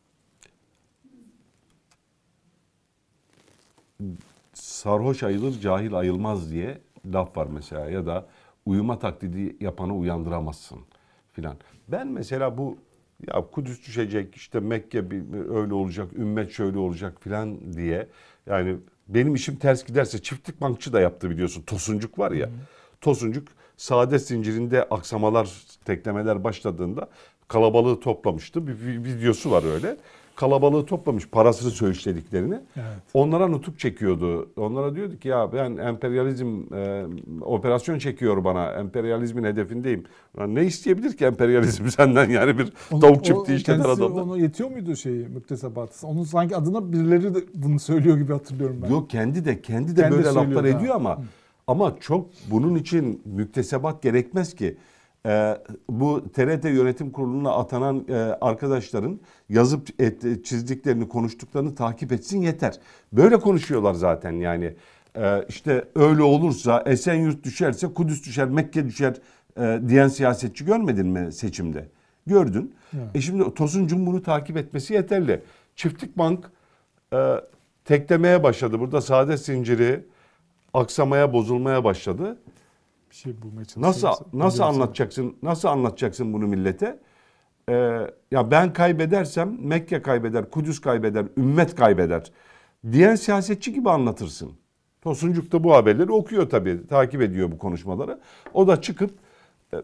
S2: sarhoş ayılır, cahil ayılmaz diye laf var mesela. Ya da uyuma taklidi yapanı uyandıramazsın filan. Ben mesela bu ya Kudüs düşecek, işte Mekke bir, öyle olacak, ümmet şöyle olacak filan diye. Yani benim işim ters giderse çiftlik bankçı da yaptı biliyorsun. Tosuncuk var ya. Hı. Tosuncuk saadet zincirinde aksamalar, teklemeler başladığında kalabalığı toplamıştı. Bir, bir videosu var öyle. Kalabalığı toplamış parasını söğüşlediklerini. Evet. Onlara nutuk çekiyordu. Onlara diyordu ki ya ben emperyalizm e, operasyon çekiyor bana. Emperyalizmin hedefindeyim. Yani ne isteyebilir ki emperyalizm senden yani bir onu, tavuk çiftliği işleten adamdan.
S1: Onu yetiyor muydu şeyi müktesebatı? Onun sanki adına birileri de bunu söylüyor gibi hatırlıyorum ben.
S2: Yok kendi de kendi de kendi böyle laflar ha. ediyor ama Hı. ama çok bunun için müktesebat gerekmez ki. Ee, bu T R T Yönetim Kurulu'na atanan e, arkadaşların yazıp et, çizdiklerini, konuştuklarını takip etsin yeter. Böyle konuşuyorlar zaten yani. Ee, işte öyle olursa Esenyurt düşerse Kudüs düşer, Mekke düşer e, diyen siyasetçi görmedin mi seçimde? Gördün. Evet. E şimdi Tosuncu'nun bunu takip etmesi yeterli. Çiftlik Bank e, teklemeye başladı. Burada saadet zinciri aksamaya, bozulmaya başladı.
S1: Şey bulmaya
S2: nasıl nasıl anlatacaksın? Nasıl anlatacaksın bunu millete? Ee, ya ben kaybedersem Mekke kaybeder, Kudüs kaybeder, ümmet kaybeder diyen siyasetçi gibi anlatırsın. Tosuncuk da bu haberleri okuyor tabii, takip ediyor bu konuşmaları. O da çıkıp e,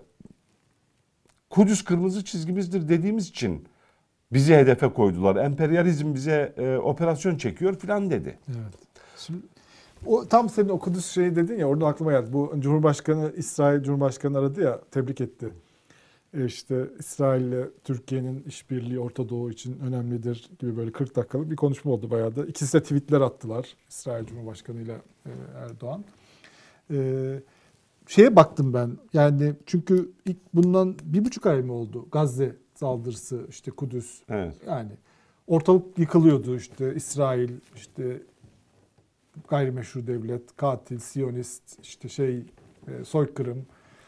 S2: Kudüs kırmızı çizgimizdir dediğimiz için bizi hedefe koydular. Emperyalizm bize e, operasyon çekiyor filan dedi.
S1: Evet. Şimdi o tam senin o Kudüs şeyi dedin ya orada aklıma geldi. Bu Cumhurbaşkanı İsrail Cumhurbaşkanı aradı ya tebrik etti. E işte İsrail ile Türkiye'nin işbirliği Orta Doğu için önemlidir gibi böyle kırk dakikalık bir konuşma oldu bayağı da. İkisi de tweetler attılar İsrail Cumhurbaşkanı ile Erdoğan. E, şeye baktım ben yani çünkü ilk bundan bir buçuk ay mı oldu Gazze saldırısı işte Kudüs
S2: evet.
S1: Yani ortalık yıkılıyordu işte İsrail işte gayrimeşru devlet, katil, siyonist, işte şey soykırım,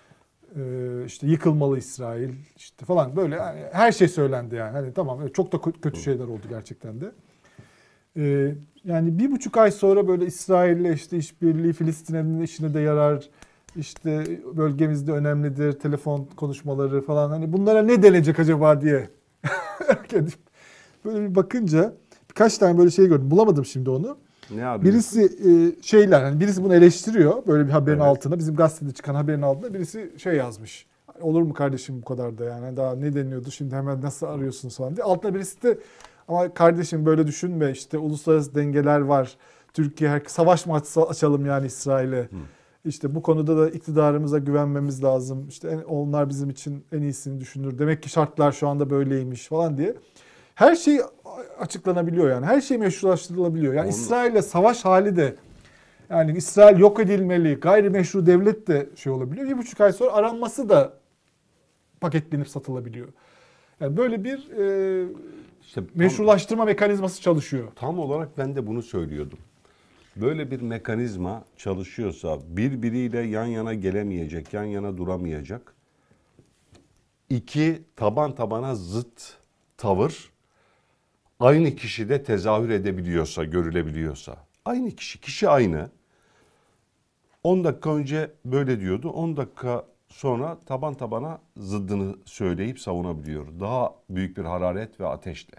S1: işte yıkılmalı İsrail işte falan böyle yani her şey söylendi yani. Hani tamam çok da kötü şeyler oldu gerçekten de. Ee, yani bir buçuk ay sonra böyle İsrail'le işte işbirliği, Filistin'in işine de yarar, işte bölgemizde önemlidir, telefon konuşmaları falan, hani bunlara ne denecek acaba diye böyle bir bakınca birkaç tane böyle şey gördüm. Bulamadım şimdi onu.
S2: Ne abi?
S1: Birisi e, şeyler, hani birisi bunu eleştiriyor böyle bir haberin
S2: Evet.
S1: altına. Bizim gazetede çıkan haberin altına birisi şey yazmış. Olur mu kardeşim bu kadar da, yani daha ne deniyordu şimdi, hemen nasıl arıyorsunuz falan diye. Altına birisi de ama kardeşim böyle düşünme, işte uluslararası dengeler var. Türkiye her savaş mı açalım yani İsrail'e? Hı. İşte bu konuda da iktidarımıza güvenmemiz lazım. İşte en, onlar bizim için en iyisini düşünür. Demek ki şartlar şu anda böyleymiş falan diye. Her şey açıklanabiliyor yani. Her şey meşrulaştırılabiliyor. Yani Onu... İsrail'le savaş hali de, yani İsrail yok edilmeli, gayrimeşru devlet de şey olabiliyor. Bir buçuk ay sonra aranması da paketlenip satılabiliyor. Yani böyle bir e, işte tam, meşrulaştırma mekanizması çalışıyor.
S2: Tam olarak ben de bunu söylüyordum. Böyle bir mekanizma çalışıyorsa, birbiriyle yan yana gelemeyecek, yan yana duramayacak, iki taban tabana zıt tavır aynı kişide tezahür edebiliyorsa, görülebiliyorsa, aynı kişi, kişi aynı. on dakika önce böyle diyordu, on dakika sonra taban tabana zıddını söyleyip savunabiliyor. Daha büyük bir hararet ve ateşle.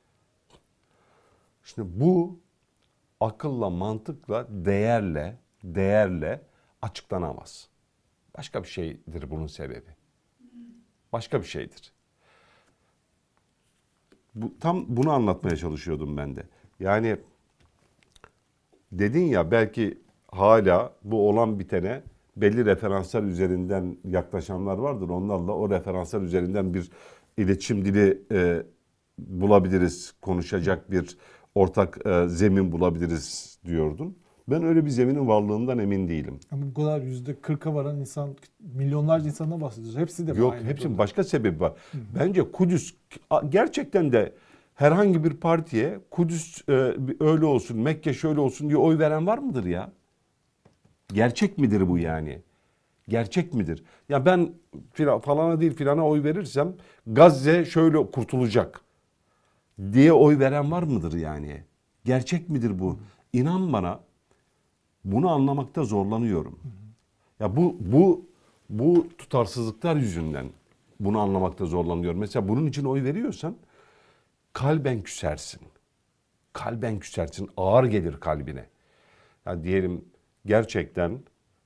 S2: Şimdi bu akılla, mantıkla, değerle, değerle açıklanamaz. Başka bir şeydir bunun sebebi. Başka bir şeydir. Bu, tam bunu anlatmaya çalışıyordum ben de. Yani dedin ya, belki hala bu olan bitene belli referanslar üzerinden yaklaşanlar vardır. Onlarla o referanslar üzerinden bir iletişim dili e, bulabiliriz, konuşacak bir ortak e, zemin bulabiliriz diyordun. Ben öyle bir zeminin varlığından emin değilim.
S1: Ama bu kadar yüzde kırka varan insan, milyonlarca insandan bahsediyoruz. Hepsi de
S2: Yok, hepsinin başka sebebi var. Hı. Bence Kudüs gerçekten de herhangi bir partiye Kudüs e, öyle olsun, Mekke şöyle olsun diye oy veren var mıdır ya? Gerçek midir bu yani? Gerçek midir? Ya ben filan, falana değil filana oy verirsem Gazze şöyle kurtulacak diye oy veren var mıdır yani? Gerçek midir bu? İnan bana, bunu anlamakta zorlanıyorum. Ya bu bu bu tutarsızlıklar yüzünden bunu anlamakta zorlanıyorum. Mesela bunun için oy veriyorsan kalben küsersin. Kalben küsersin. Ağır gelir kalbine. Ya diyelim gerçekten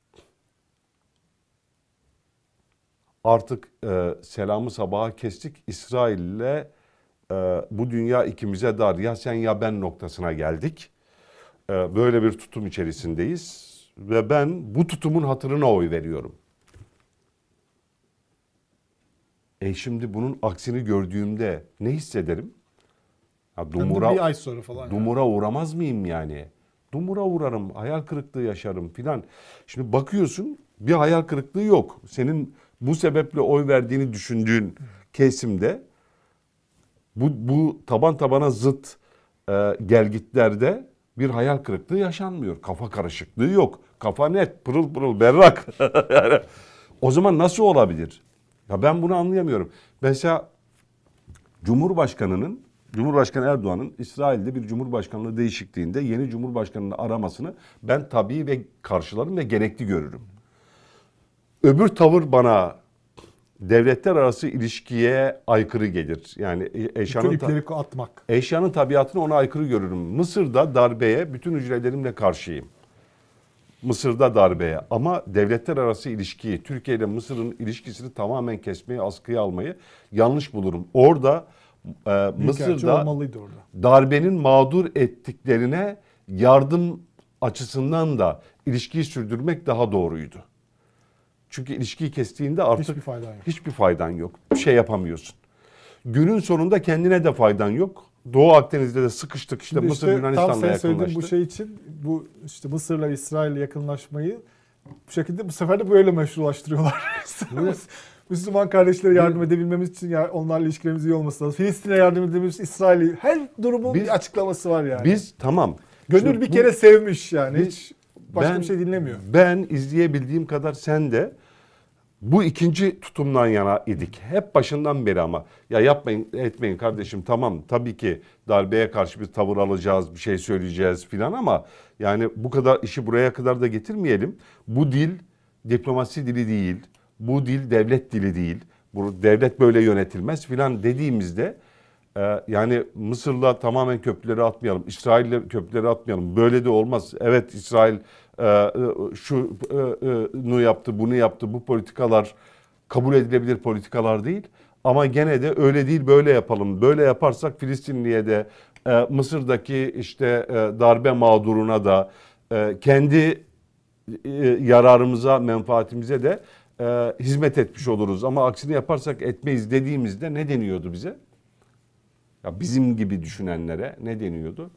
S2: artık e, selamı sabaha kestik. İsrail'le e, bu dünya ikimize dar. Ya sen ya ben noktasına geldik. E, böyle bir tutum içerisindeyiz. Ve ben bu tutumun hatırına oy veriyorum. E şimdi bunun aksini gördüğümde ne hissederim? Ya dumura,
S1: bir ay sonra falan.
S2: Dumura
S1: yani.
S2: uğramaz mıyım yani? Dumura uğrarım, hayal kırıklığı yaşarım filan. Şimdi bakıyorsun bir hayal kırıklığı yok. Senin bu sebeple oy verdiğini düşündüğün kesimde bu, bu taban tabana zıt e, gelgitlerde bir hayal kırıklığı yaşanmıyor. Kafa karışıklığı yok. Kafa net, pırıl pırıl, berrak. Yani, o zaman nasıl olabilir? Ya ben bunu anlayamıyorum. Mesela Cumhurbaşkanı'nın, Cumhurbaşkanı Erdoğan'ın İsrail'de bir Cumhurbaşkanlığı değişikliğinde yeni Cumhurbaşkanı'nı aramasını ben tabii ve karşılarım ve gerekli görürüm. Öbür tavır bana devletler arası ilişkiye aykırı gelir. Yani eşyanın,
S1: ta- atmak.
S2: eşyanın tabiatını ona aykırı görürüm. Mısır'da darbeye bütün hücrelerimle karşıyım. Mısır'da darbeye, ama devletler arası ilişkiyi, Türkiye ile Mısır'ın ilişkisini tamamen kesmeyi, askıya almayı yanlış bulurum. Orada e, Mısır'da orada. darbenin mağdur ettiklerine yardım açısından da ilişkiyi sürdürmek daha doğruydu. Çünkü ilişkiyi kestiğinde artık hiçbir faydan yok. Hiçbir faydan yok. Bir şey yapamıyorsun. Günün sonunda kendine de faydan yok. Doğu Akdeniz'de de sıkıştık, işte
S1: Şimdi
S2: Mısır
S1: işte,
S2: Yunanistan'la yakınlaştı.
S1: Bu şey için bu işte Mısır'la İsrail'le yakınlaşmayı bu şekilde bu sefer de böyle meşrulaştırıyorlar. Müslüman kardeşlere yardım edebilmemiz için ya onlarla ilişkilerimiz iyi olması lazım. Filistin'e yardım edebilmemiz için İsrail'i, her durumun biz, bir açıklaması var yani.
S2: Biz tamam.
S1: Gönül Şimdi bir bu, kere sevmiş yani. Biz, hiç başka ben, bir şey dinlemiyor.
S2: Ben izleyebildiğim kadar sen de bu ikinci tutumdan yana idik. Hep başından beri ama ya yapmayın etmeyin kardeşim, tamam tabii ki darbeye karşı bir tavır alacağız, bir şey söyleyeceğiz filan ama yani bu kadar işi buraya kadar da getirmeyelim. Bu dil diplomasi dili değil, bu dil devlet dili değil, bu devlet böyle yönetilmez filan dediğimizde e, yani Mısır'la tamamen köprüleri atmayalım, İsrail'le köprüleri atmayalım, böyle de olmaz. Evet İsrail şunu yaptı, bunu yaptı, bu politikalar kabul edilebilir politikalar değil. Ama gene de öyle değil, böyle yapalım. Böyle yaparsak Filistinli'ye de, Mısır'daki işte darbe mağduruna da, kendi yararımıza, menfaatimize de hizmet etmiş oluruz. Ama aksini yaparsak etmeyiz dediğimizde ne deniyordu bize? Ya bizim gibi düşünenlere ne deniyordu?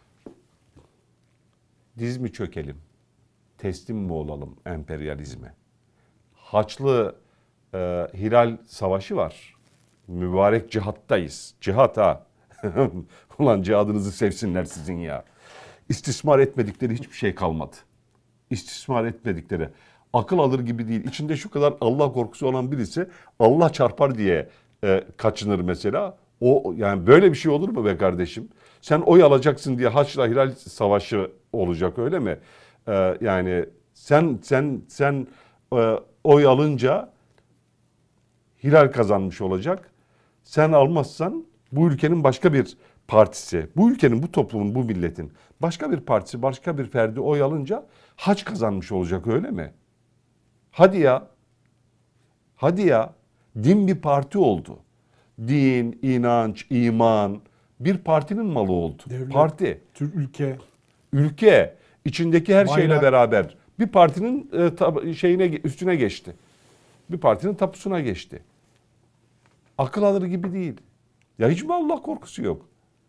S2: Diz mi çökelim? Teslim mi olalım emperyalizme? Haçlı e, Hilal Savaşı var. Mübarek cihattayız. Cihat ha. Ulan cihadınızı sevsinler sizin ya. İstismar etmedikleri hiçbir şey kalmadı. İstismar etmedikleri. Akıl alır gibi değil. İçinde şu kadar Allah korkusu olan birisi Allah çarpar diye e, kaçınır mesela. O yani böyle bir şey olur mu be kardeşim? Sen oy alacaksın diye Haçlı Hilal Savaşı olacak öyle mi? Ee, yani sen sen sen e, oy alınca Hilal kazanmış olacak. Sen almazsan bu ülkenin başka bir partisi, bu ülkenin, bu toplumun, bu milletin başka bir partisi, başka bir ferdi oy alınca Haç kazanmış olacak öyle mi? Hadi ya. Hadi ya. Din bir parti oldu. Din, inanç, iman bir partinin malı oldu.
S1: Devlet,
S2: parti.
S1: Türk ülke.
S2: Ülke içindeki her
S1: Bayrak.
S2: şeyle beraber bir partinin e, tab- şeyine üstüne geçti. Bir partinin tapusuna geçti. Akıl alır gibi değil. Ya hiç mi Allah korkusu yok?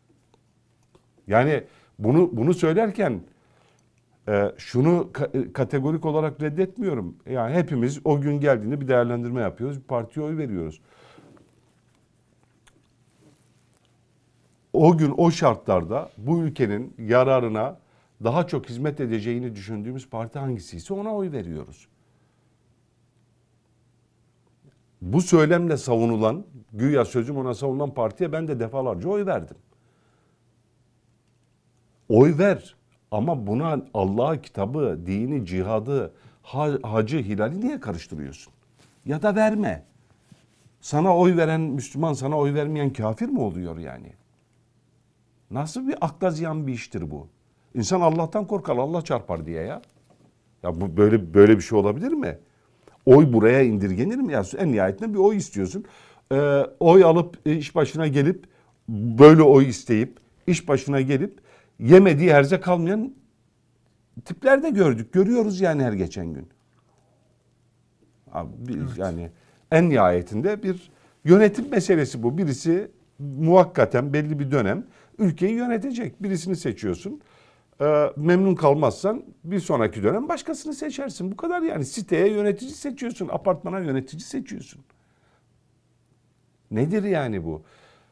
S2: Yani bunu bunu söylerken e, şunu ka- kategorik olarak reddetmiyorum. Yani hepimiz o gün geldiğinde bir değerlendirme yapıyoruz, bir partiye oy veriyoruz. O gün o şartlarda bu ülkenin yararına daha çok hizmet edeceğini düşündüğümüz parti hangisiyse ona oy veriyoruz. Bu söylemle savunulan, güya sözüm ona savunulan partiye ben de defalarca oy verdim. Oy ver ama buna Allah'ı, kitabı, dini, cihadı, hacı, hilali niye karıştırıyorsun? Ya da verme. Sana oy veren Müslüman, sana oy vermeyen kafir mi oluyor yani? Nasıl bir akla ziyan bir iştir bu? İnsan Allah'tan korkar, Allah çarpar diye ya. Ya bu böyle böyle bir şey olabilir mi? Oy buraya indirgenir mi? Ya en nihayetinde bir oy istiyorsun. Ee, oy alıp iş başına gelip böyle oy isteyip iş başına gelip yemediği herze kalmayan tipler de gördük. Görüyoruz yani her geçen gün. Abi, bir, evet. Yani en nihayetinde bir yönetim meselesi bu. Birisi muhakkaten belli bir dönem ülkeyi yönetecek. Birisini seçiyorsun. Ee, memnun kalmazsan bir sonraki dönem başkasını seçersin. Bu kadar yani. Siteye yönetici seçiyorsun. Apartmana yönetici seçiyorsun. Nedir yani bu?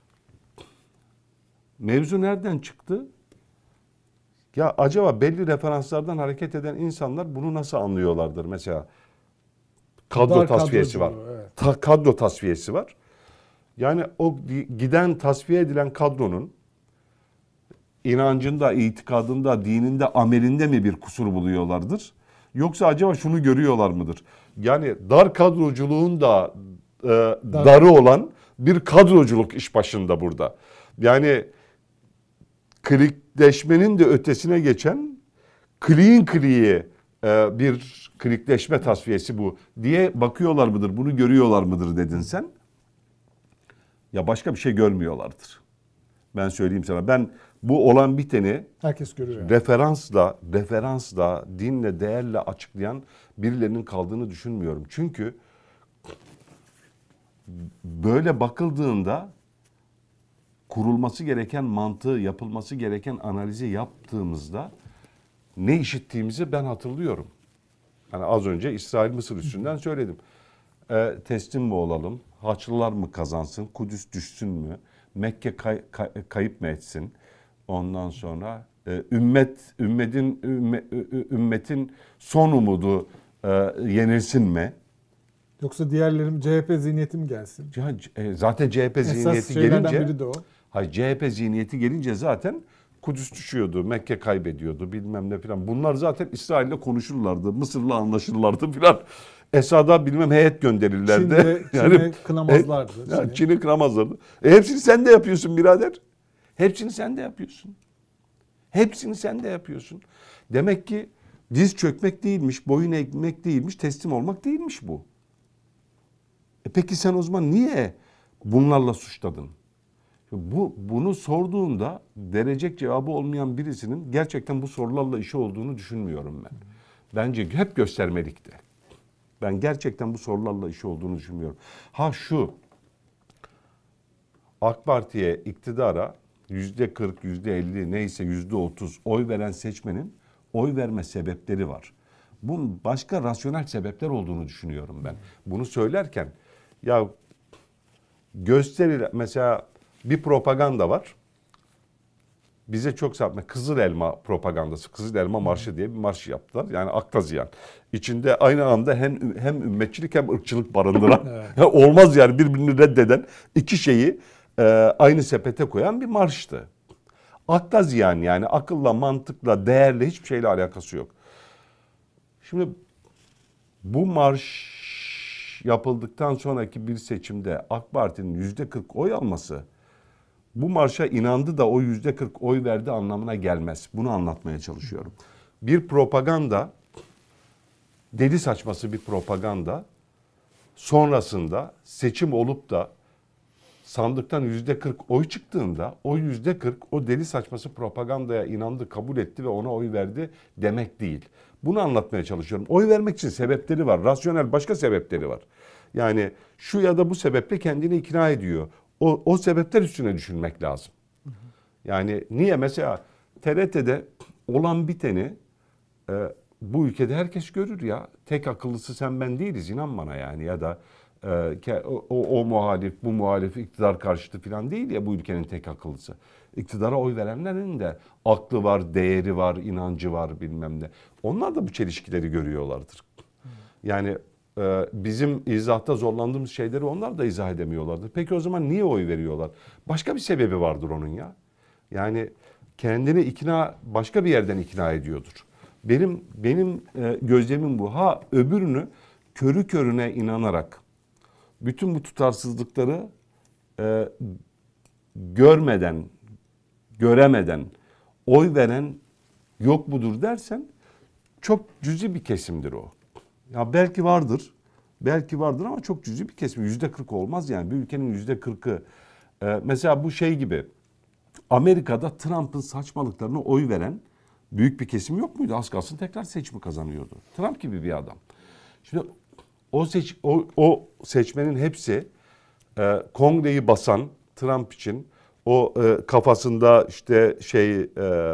S2: Mevzu nereden çıktı? Ya acaba belli referanslardan hareket eden insanlar bunu nasıl anlıyorlardır? Mesela kadro
S1: Dar
S2: tasfiyesi var.
S1: Evet.
S2: Ta, kadro tasfiyesi var. Yani o giden tasfiye edilen kadronun inancında, itikadında, dininde, amelinde mi bir kusur buluyorlardır? Yoksa acaba şunu görüyorlar mıdır? Yani dar kadroculuğun da e, dar. darı olan bir kadroculuk iş başında burada. Yani klikleşmenin de ötesine geçen kliğin kliği e, bir klikleşme tasfiyesi bu diye bakıyorlar mıdır? Bunu görüyorlar mıdır dedin sen? Ya başka bir şey görmüyorlardır. Ben söyleyeyim sana. Ben bu olan biteni
S1: herkes görüyor. Yani.
S2: Referansla, referansla, dinle, değerle açıklayan birilerinin kaldığını düşünmüyorum. Çünkü böyle bakıldığında kurulması gereken mantığı, yapılması gereken analizi yaptığımızda ne işittiğimizi ben hatırlıyorum. Yani az önce İsrail-Mısır üstünden söyledim. E, teslim mi olalım? Haçlılar mı kazansın? Kudüs düşsün mü? Mekke kay, kay, kayıp mı etsin? Ondan sonra e, ümmet ümmetin ümme, ümmetin son umudu e, yenilsin mi?
S1: Yoksa diğerlerim C H P zihniyeti mi gelsin?
S2: Zaten C H P
S1: Esas
S2: zihniyeti
S1: şeylerden
S2: gelince,
S1: biri de o.
S2: hayır, C H P zihniyeti gelince zaten Kudüs düşüyordu, Mekke kaybediyordu, bilmem ne filan. Bunlar zaten İsrail'le konuşurlardı, Mısır'la anlaşırlardı filan. Esad'a bilmem heyet gönderirlerdi.
S1: Çin'de,
S2: yani,
S1: Çin'i kınamazlardı.
S2: E, yani Çin'i kınamazlardı. E, hepsini sen de yapıyorsun birader. Hepsini sen de yapıyorsun. Hepsini sen de yapıyorsun. Demek ki diz çökmek değilmiş, boyun eğmek değilmiş, teslim olmak değilmiş bu. E peki sen o zaman niye bunlarla suçladın? Bu, bunu sorduğunda verecek cevabı olmayan birisinin gerçekten bu sorularla işi olduğunu düşünmüyorum ben. Bence hep göstermelikti. Ben gerçekten bu sorularla işi olduğunu düşünmüyorum. Ha şu, AK Parti'ye, iktidara yüzde kırk, yüzde elli neyse yüzde otuz oy veren seçmenin oy verme sebepleri var. Bunun başka rasyonel sebepler olduğunu düşünüyorum ben. Bunu söylerken ya gösterilen mesela bir propaganda var. Bize çok sapma Kızıl Elma propagandası, Kızıl Elma Marşı diye bir marş yaptılar. Yani akla ziyan. İçinde aynı anda hem hem ümmetçilik hem ırkçılık barındıran. Evet. Olmaz yani birbirini reddeden iki şeyi e, aynı sepete koyan bir marştı. Akla ziyan yani akılla, mantıkla, değerle hiçbir şeyle alakası yok. Şimdi bu marş yapıldıktan sonraki bir seçimde AK Parti'nin yüzde kırk oy alması bu marşa inandı da o yüzde kırk oy verdi anlamına gelmez. Bunu anlatmaya çalışıyorum. Bir propaganda, deli saçması bir propaganda sonrasında seçim olup da sandıktan yüzde kırk oy çıktığında o yüzde kırk o deli saçması propagandaya inandı, kabul etti ve ona oy verdi demek değil. Bunu anlatmaya çalışıyorum. Oy vermek için sebepleri var. Rasyonel başka sebepleri var. Yani şu ya da bu sebeple kendini ikna ediyor. O, o sebepler üstüne düşünmek lazım. Yani niye mesela T R T'de olan biteni e, bu ülkede herkes görür ya. Tek akıllısı sen ben değiliz inan bana yani ya da e, o, o, o muhalif bu muhalif iktidar karşıtı falan değil ya bu ülkenin tek akıllısı. İktidara oy verenlerin de aklı var, değeri var, inancı var bilmem ne. Onlar da bu çelişkileri görüyorlardır. Yani e, bizim izahta zorlandığımız şeyleri onlar da izah edemiyorlardır. Peki o zaman niye oy veriyorlar? Başka bir sebebi vardır onun ya. Yani kendini ikna başka bir yerden ikna ediyordur. Benim benim e, gözlemim bu. Ha öbürünü körü körüne inanarak bütün bu tutarsızlıkları e, görmeden, göremeden oy veren yok mudur dersen çok cüzi bir kesimdir o. Ya belki vardır, belki vardır ama çok cüzi bir kesim. Yüzde kırk olmaz yani. Bir ülkenin yüzde kırkı. E, mesela bu şey gibi. Amerika'da Trump'ın saçmalıklarına oy veren büyük bir kesim yok muydu? Az kalsın tekrar seçimi kazanıyordu. Trump gibi bir adam. Şimdi o seç o, o seçmenin hepsi e, kongreyi basan Trump için o e, kafasında işte şey e,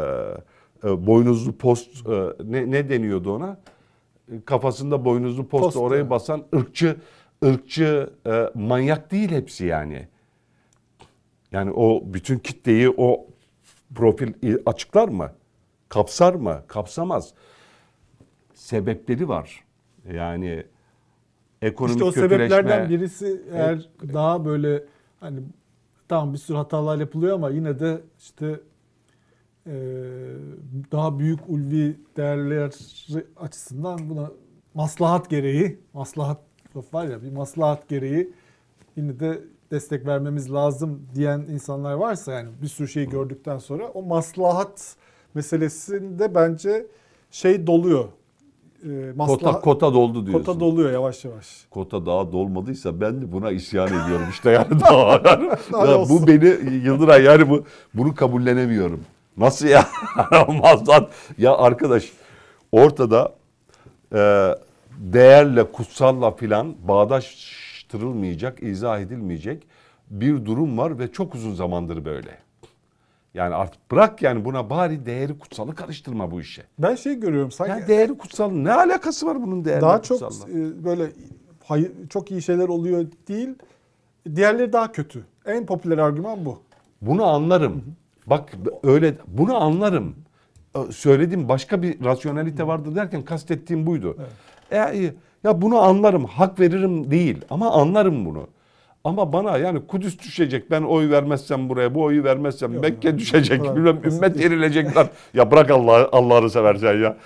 S2: e, boynuzlu post e, ne, ne deniyordu ona? E, kafasında boynuzlu post, post orayı basan ırkçı ırkçı e, manyak değil hepsi yani. Yani o bütün kitleyi o profil açıklar mı? Kapsar mı? Kapsamaz. Sebepleri var. Yani ekonomik
S1: işte o
S2: kötüleşme.
S1: sebeplerden birisi eğer evet. Daha böyle hani tamam bir sürü hatalar yapılıyor ama yine de işte e, daha büyük ulvi değerler açısından buna maslahat gereği, maslahat var ya bir maslahat gereği yine de destek vermemiz lazım diyen insanlar varsa yani bir sürü şeyi gördükten sonra o maslahat meselesinde bence şey doluyor. E, maslahat,
S2: kota, kota doldu diyorsun.
S1: Kota doluyor yavaş yavaş.
S2: Kota daha dolmadıysa ben de buna isyan ediyorum işte yani daha. Yani, ya bu beni Yıldıray yani bu bunu kabullenemiyorum. Nasıl ya? Maslahat. Ya arkadaş ortada e, değerle kutsalla filan bağdaştırılmayacak, izah edilmeyecek bir durum var ve çok uzun zamandır böyle. Yani artık bırak yani buna bari değeri kutsalı karıştırma bu işe.
S1: Ben şey görüyorum sanki.
S2: Yani değeri kutsal ne alakası var bunun değerli
S1: daha
S2: kutsalla?
S1: Daha çok e, böyle hayır, çok iyi şeyler oluyor değil. Diğerleri daha kötü. En popüler argüman bu.
S2: Bunu anlarım. Hı hı. Bak öyle bunu anlarım. Söylediğim başka bir rasyonelite vardır derken kastettiğim buydu. Evet. E, ya bunu anlarım, hak veririm değil ama anlarım bunu. Ama bana yani Kudüs düşecek, ben oy vermezsem buraya, bu oyu vermezsem
S1: Yok,
S2: Mekke
S1: yani,
S2: düşecek, bilmem
S1: basit
S2: ümmet
S1: değil.
S2: yerilecekler. Ya bırak Allah Allah'ını seversen ya.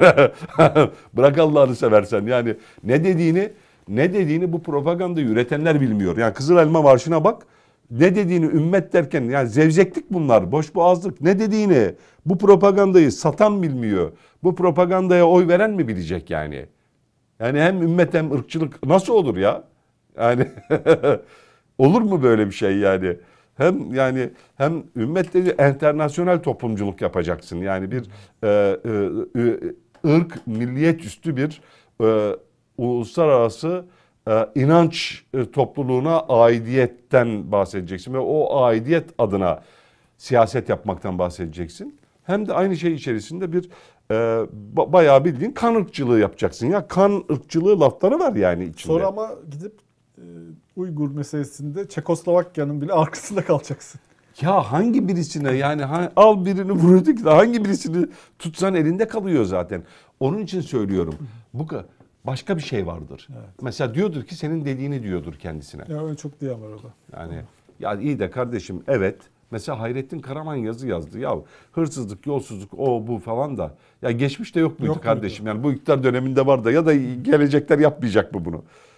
S2: Bırak Allah'ını seversen yani ne dediğini ne dediğini bu propagandayı üretenler bilmiyor. Yani Kızıl Elma Marşı'na bak. Ne dediğini ümmet derken yani zevzeklik bunlar, boş boğazlık. Ne dediğini bu propagandayı satan bilmiyor. Bu propagandaya oy veren mi bilecek yani? Yani hem ümmet hem ırkçılık nasıl olur ya? Yani olur mu böyle bir şey yani? Hem yani hem ümmet dedi enternasyonel toplumculuk yapacaksın. Yani bir e, e, ırk, milliyet üstü bir e, uluslararası e, inanç e, topluluğuna aidiyetten bahsedeceksin ve o aidiyet adına siyaset yapmaktan bahsedeceksin. Hem de aynı şey içerisinde bir e, ba- bayağı bildiğin kan ırkçılığı yapacaksın. Ya kan ırkçılığı lafları var yani içinde.
S1: Sonra ama gidip e, Uygur meselesinde Çekoslovakya'nın bile arkasında kalacaksın.
S2: Ya hangi birisine yani ha- al birini vurduk da hangi birisini tutsan elinde kalıyor zaten. Onun için söylüyorum. Bu ka- başka bir şey vardır.
S1: Evet.
S2: Mesela diyordur ki senin dediğini diyordur kendisine.
S1: Ya öyle çok diyen var orada.
S2: Yani ya iyi de kardeşim evet. Mesela Hayrettin Karaman yazı yazdı. Ya hırsızlık, yolsuzluk, o bu falan da. Ya geçmişte yok muydu
S1: Yok
S2: kardeşim? Yani bu iktidar döneminde var da ya da gelecekler yapmayacak mı bunu?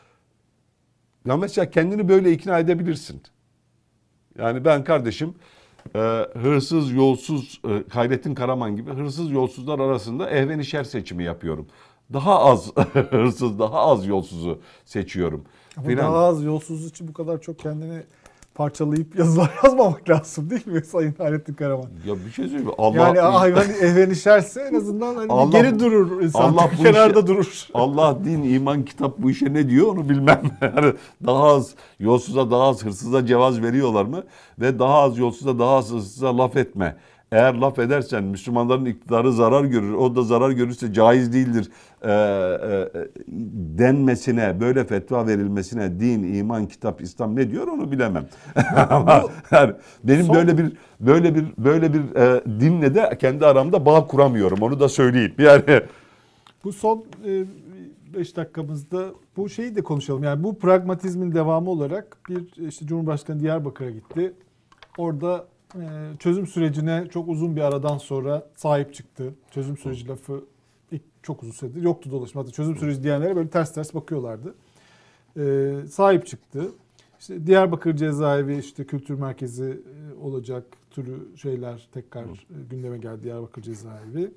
S2: Ya mesela kendini böyle ikna edebilirsin. Yani ben kardeşim e, hırsız, yolsuz, e, Hayrettin Karaman gibi hırsız yolsuzlar arasında ehven-i seçimi yapıyorum. Daha az hırsız, daha az yolsuzu seçiyorum.
S1: Ama
S2: Filan.
S1: daha az yolsuzluk için bu kadar çok kendini parçalayıp yazılar yazmamak lazım değil mi Sayın Hayrettin Karaman?
S2: Ya bir şey söyleyeyim mi? Allah,
S1: Yani hayvan ehven işerse en azından hani
S2: Allah-
S1: geri durur insan.
S2: Allah bu
S1: kenarda
S2: işe-
S1: durur.
S2: Allah, din, iman, kitap bu işe ne diyor onu bilmem. Yani daha az yolsuza, daha az hırsıza cevaz veriyorlar mı? Ve daha az yolsuza, daha az hırsıza laf etme. Eğer laf edersen Müslümanların iktidarı zarar görür. O da zarar görürse caiz değildir e, e, denmesine, böyle fetva verilmesine din, iman, kitap, İslam ne diyor onu bilemem. Ama yani benim
S1: son-
S2: böyle bir böyle bir böyle bir e, dinle de kendi aramda bağ kuramıyorum. Onu da söyleyeyim. Yani
S1: Bu son beş dakikamızda bu şeyi de konuşalım. Yani bu pragmatizmin devamı olarak bir işte Cumhurbaşkanı Diyarbakır'a gitti. Orada e, çözüm sürecine çok uzun bir aradan sonra sahip çıktı. Çözüm süreci lafı ilk çok uzun süredir yoktu dolaşım. Hatta çözüm süreci diyenlere böyle ters ters bakıyorlardı. E, sahip çıktı. İşte Diyarbakır cezaevi işte kültür merkezi e, olacak türü şeyler tekrar e, gündeme geldi Diyarbakır cezaevi.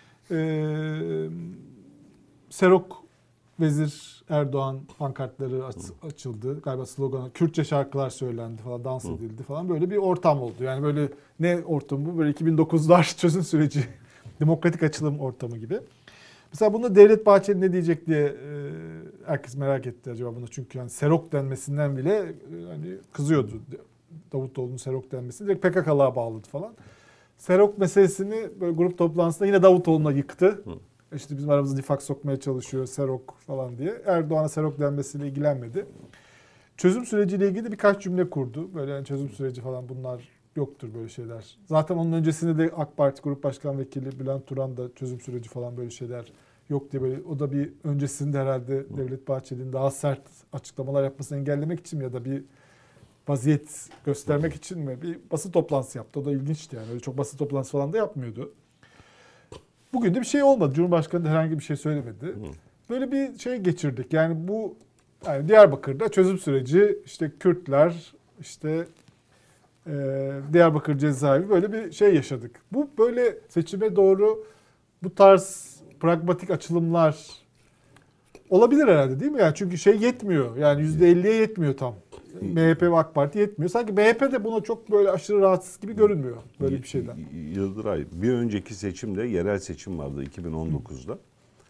S1: Eee Serok Vezir Erdoğan pankartları aç, açıldı. Galiba slogan, Kürtçe şarkılar söylendi falan, dans edildi falan. Böyle bir ortam oldu. Yani böyle ne ortam bu? Böyle iki bin dokuzlar çözüm süreci, demokratik açılım ortamı gibi. Mesela bunda Devlet Bahçeli ne diyecek diye e, herkes merak etti acaba buna. Çünkü yani Serok denmesinden bile e, hani kızıyordu. Davutoğlu'nun Serok denmesini direkt P K K'lığa bağladı falan. Serok meselesini böyle grup toplantısında yine Davutoğlu'na yıktı. Hı. İşte bizim aramızda nifak sokmaya çalışıyor Serok falan diye. Erdoğan'a Serok denmesiyle ilgilenmedi. Çözüm süreciyle ilgili birkaç cümle kurdu. Böyle yani çözüm süreci falan bunlar yoktur böyle şeyler. Zaten onun öncesinde de AK Parti Grup Başkan Vekili Bülent Turan da çözüm süreci falan böyle şeyler yok diye böyle o da bir öncesinde herhalde Devlet Bahçeli'nin daha sert açıklamalar yapmasını engellemek için ya da bir vaziyet göstermek için mi bir basın toplantısı yaptı. O da ilginçti yani. Öyle çok basın toplantısı falan da yapmıyordu. Bugün de bir şey olmadı. Cumhurbaşkanı da herhangi bir şey söylemedi. Böyle bir şey geçirdik. Yani bu yani Diyarbakır'da çözüm süreci işte Kürtler işte e, Diyarbakır cezaevi böyle bir şey yaşadık. Bu böyle seçime doğru bu tarz pragmatik açılımlar olabilir herhalde değil mi? Yani çünkü şey yetmiyor. Yani yüzde elliye yetmiyor tam. M H P ve AK Parti yetmiyor. Sanki M H P de buna çok böyle aşırı rahatsız gibi görünmüyor böyle bir şeyden.
S2: Yıldıray, bir önceki seçimde yerel seçim vardı iki bin on dokuzda.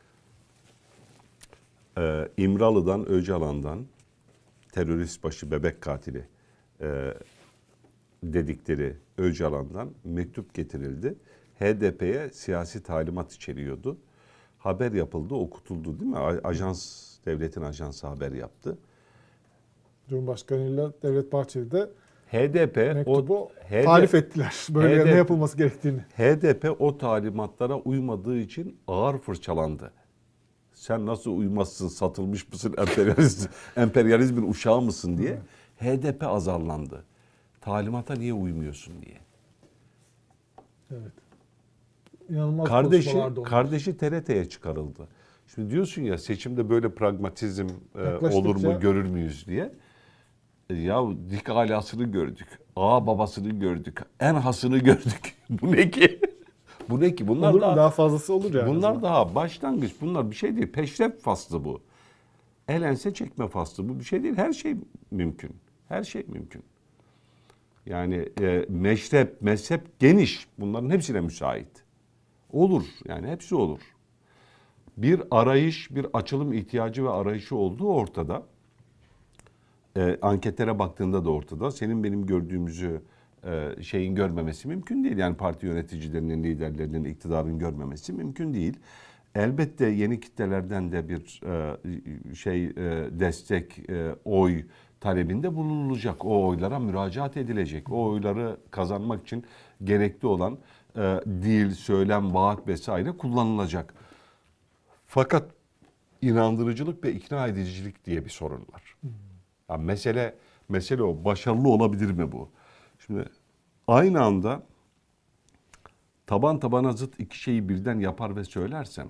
S2: Ee, İmralı'dan, Öcalan'dan terörist başı bebek katili e, dedikleri Öcalan'dan mektup getirildi. H D P'ye siyasi talimat içeriyordu. Haber yapıldı, okutuldu değil mi? Ajans, devletin ajansı haber yaptı.
S1: Cumhurbaşkanıyla Devlet Bahçeli de
S2: H D P
S1: mektubu
S2: o H D P,
S1: tarif ettiler. Böyle
S2: H D P,
S1: ne yapılması gerektiğini.
S2: H D P o talimatlara uymadığı için ağır fırçalandı. sen nasıl uymazsın, satılmış mısın, emperyalizm, emperyalizmin uşağı mısın diye H D P azarlandı. Talimata niye uymuyorsun diye.
S1: Evet. İnanılmaz
S2: Kardeşi,
S1: konuşmalar da olmuş.
S2: kardeşi T R T'ye çıkarıldı. Şimdi diyorsun ya seçimde böyle pragmatizm e,
S1: Yaklaştıkça-
S2: olur mu, görür müyüz diye. E, ya dik alasını gördük. Ağa babasını gördük. En hasını gördük. Bu ne ki? Bu ne ki? Bunlar
S1: Olur mu?
S2: daha,
S1: Daha fazlası olur yani. o
S2: bunlar
S1: zaman.
S2: daha başlangıç. Bunlar bir şey değil. Peşref faslı bu. El ense çekme faslı. Bu bir şey değil. Her şey mümkün. Her şey mümkün. Yani e, meşrep, mezhep geniş. Bunların hepsine müsait. Olur. Yani hepsi olur. Bir arayış, bir açılım ihtiyacı ve arayışı olduğu ortada. E, anketlere baktığında da ortada. Senin benim gördüğümüzü e, şeyin görmemesi mümkün değil. Yani parti yöneticilerinin, liderlerinin, iktidarın görmemesi mümkün değil. Elbette yeni kitlelerden de bir e, şey e, destek, e, oy talebinde bulunulacak. O oylara müracaat edilecek. O oyları kazanmak için gerekli olan e, dil, söylem, vaat vesaire kullanılacak. Fakat inandırıcılık ve ikna edicilik diye bir sorun var. Yani mesele mesele o. Başarılı olabilir mi bu? Şimdi aynı anda taban tabana zıt iki şeyi birden yapar ve söylersen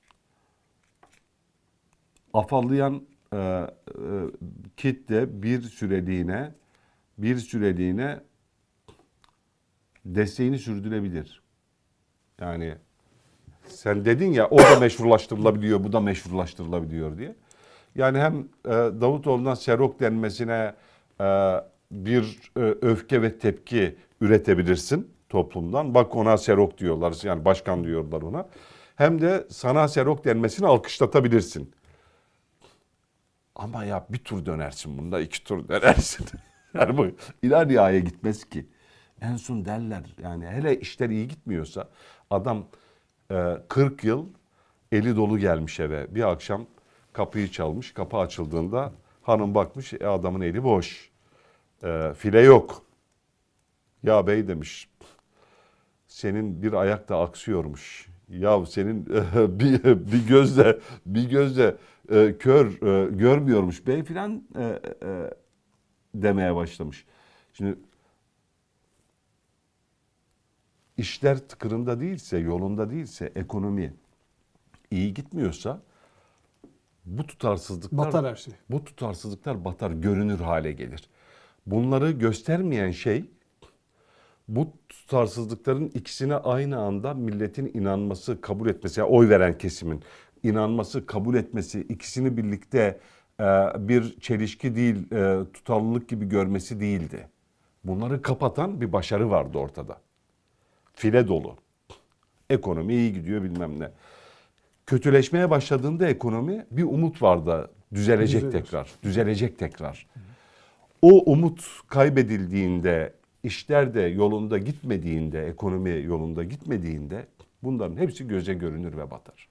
S2: afallayan e, e, kitle bir süreliğine bir süreliğine desteğini sürdürebilir. Yani sen dedin ya o da meşrulaştırılabiliyor, bu da meşrulaştırılabiliyor diye. Yani hem e, Davutoğlu'ndan serok denmesine e, bir e, öfke ve tepki üretebilirsin toplumdan. Bak ona serok diyorlar, yani başkan diyorlar ona. Hem de sana serok denmesini alkışlatabilirsin. Ama ya bir tur dönersin bunda, iki tur dönersin. Yani bu ileriyaya gitmez ki. En son derler yani hele işler iyi gitmiyorsa adam e, kırk yıl eli dolu gelmiş eve. Bir akşam kapıyı çalmış. Kapı açıldığında hanım bakmış e, adamın eli boş. E, file yok. Ya bey demiş senin bir ayak da aksıyormuş. Ya senin e, bir, bir gözle bir gözle e, kör e, görmüyormuş bey filan e, e, demeye başlamış. Şimdi işler tıkırında değilse, yolunda değilse, ekonomi iyi gitmiyorsa bu tutarsızlıklar
S1: Batar her şey.
S2: Bu tutarsızlıklar batar, görünür hale gelir. Bunları göstermeyen şey bu tutarsızlıkların ikisine aynı anda milletin inanması, kabul etmesi, yani oy veren kesimin inanması, kabul etmesi, ikisini birlikte e, bir çelişki değil, e, tutarlılık gibi görmesi değildi. Bunları kapatan bir başarı vardı ortada. File dolu. Ekonomi iyi gidiyor bilmem ne. Kötüleşmeye başladığında ekonomi bir umut vardı. Düzelecek
S1: Düzelir.
S2: tekrar. Düzelecek tekrar. O umut kaybedildiğinde, işler de yolunda gitmediğinde, ekonomi yolunda gitmediğinde bunların hepsi göze görünür ve batar.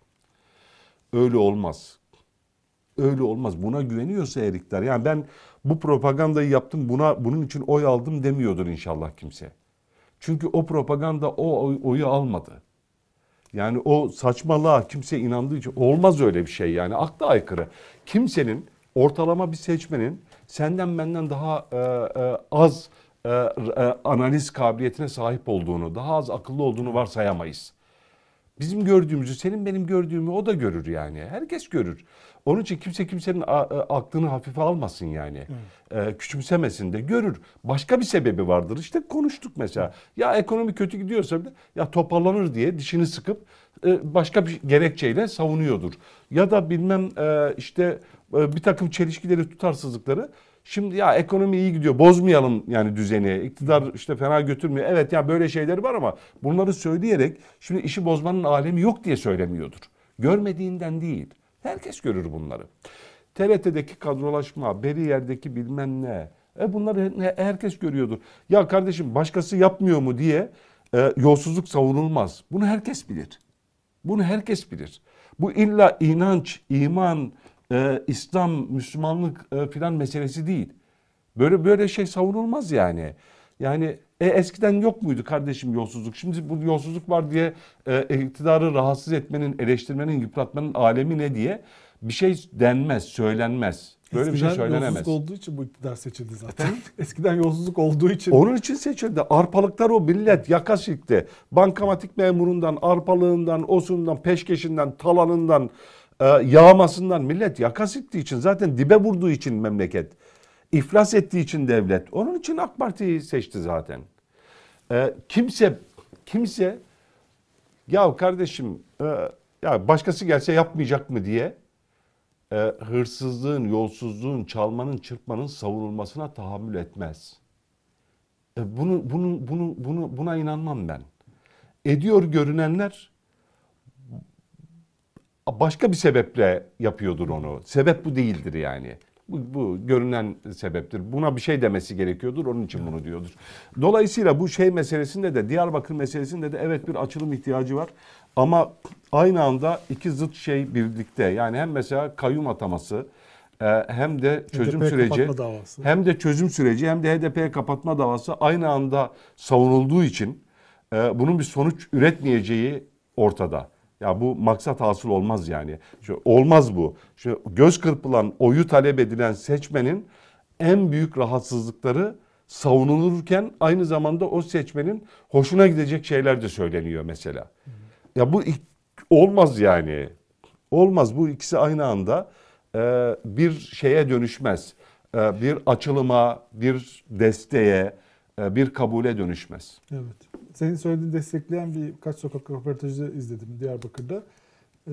S2: Öyle olmaz. Öyle olmaz. Buna güveniyorsa eğer iktidar. Yani ben bu propagandayı yaptım, buna bunun için oy aldım demiyordur inşallah kimse. Çünkü o propaganda o oy, oyu almadı. Yani o saçmalığa kimse inandığı için olmaz öyle bir şey yani akla aykırı. Kimsenin ortalama bir seçmenin senden benden daha e, e, az e, e, analiz kabiliyetine sahip olduğunu, daha az akıllı olduğunu varsayamayız. Bizim gördüğümüzü, senin benim gördüğümü o da görür yani. Herkes görür. Onun için kimse kimsenin aklını hafife almasın yani. Ee, küçümsemesin de görür. Başka bir sebebi vardır. İşte konuştuk mesela. Ya ekonomi kötü gidiyorsa bile ya toparlanır diye dişini sıkıp e, başka bir gerekçeyle savunuyordur. Ya da bilmem e, işte e, bir takım çelişkileri, tutarsızlıkları. Şimdi ya ekonomi iyi gidiyor, bozmayalım yani düzeni. İktidar işte fena götürmüyor. Evet ya böyle şeyleri var ama bunları söyleyerek şimdi işi bozmanın alemi yok diye söylemiyordur. Görmediğinden değil. Herkes görür bunları. T R T'deki kadrolaşma, beri yerdeki bilmem ne. E bunları herkes görüyordur. Ya kardeşim başkası yapmıyor mu diye e, yolsuzluk savunulmaz. Bunu herkes bilir. Bunu herkes bilir. Bu illa inanç, iman, e, İslam, Müslümanlık e, filan meselesi değil. Böyle böyle şey savunulmaz yani. Yani e, eskiden yok muydu kardeşim yolsuzluk? Şimdi bu yolsuzluk var diye e, iktidarı rahatsız etmenin, eleştirmenin, yıpratmanın alemi ne diye bir şey denmez, söylenmez. Böyle
S1: Eskiden
S2: bir şey söylenemez.
S1: yolsuzluk olduğu için bu iktidar seçildi zaten. Eskiden yolsuzluk olduğu için.
S2: Onun için seçildi. Arpalıklar o millet yaka silkti. Bankamatik memurundan, arpalığından, osundan, peşkeşinden, talanından, e, yağmasından millet yaka silktiği için zaten dibe vurduğu için memleket. İflas ettiği için devlet. Onun için AK Parti'yi seçti zaten. E, kimse kimse ya kardeşim e, ya başkası gelse yapmayacak mı diye e, hırsızlığın, yolsuzluğun, çalmanın, çırpmanın savunulmasına tahammül etmez. E, bunu bunu bunu bunu buna inanmam ben. Ediyor görünenler başka bir sebeple yapıyordur onu. Sebep bu değildir yani. Bu, bu görünen sebeptir. Buna bir şey demesi gerekiyordur. Onun için bunu diyordur. Dolayısıyla bu şey meselesinde de Diyarbakır meselesinde de evet bir açılım ihtiyacı var. Ama aynı anda iki zıt şey birlikte. Yani hem mesela kayyum ataması hem de çözüm süreci hem de çözüm süreci hem de H D P'ye kapatma davası aynı anda savunulduğu için bunun bir sonuç üretmeyeceği ortada. Ya bu maksat hasıl olmaz yani. Şu, olmaz bu. Şu göz kırpılan, oyu talep edilen seçmenin en büyük rahatsızlıkları savunulurken aynı zamanda o seçmenin hoşuna gidecek şeyler de söyleniyor mesela. Hı hı. Ya bu olmaz yani. Olmaz. Bu ikisi aynı anda e, bir şeye dönüşmez. E, bir açılıma, bir desteğe, e, bir kabule dönüşmez.
S1: Evet. Senin söylediğini destekleyen birkaç sokak röportajı izledim Diyarbakır'da. Ee,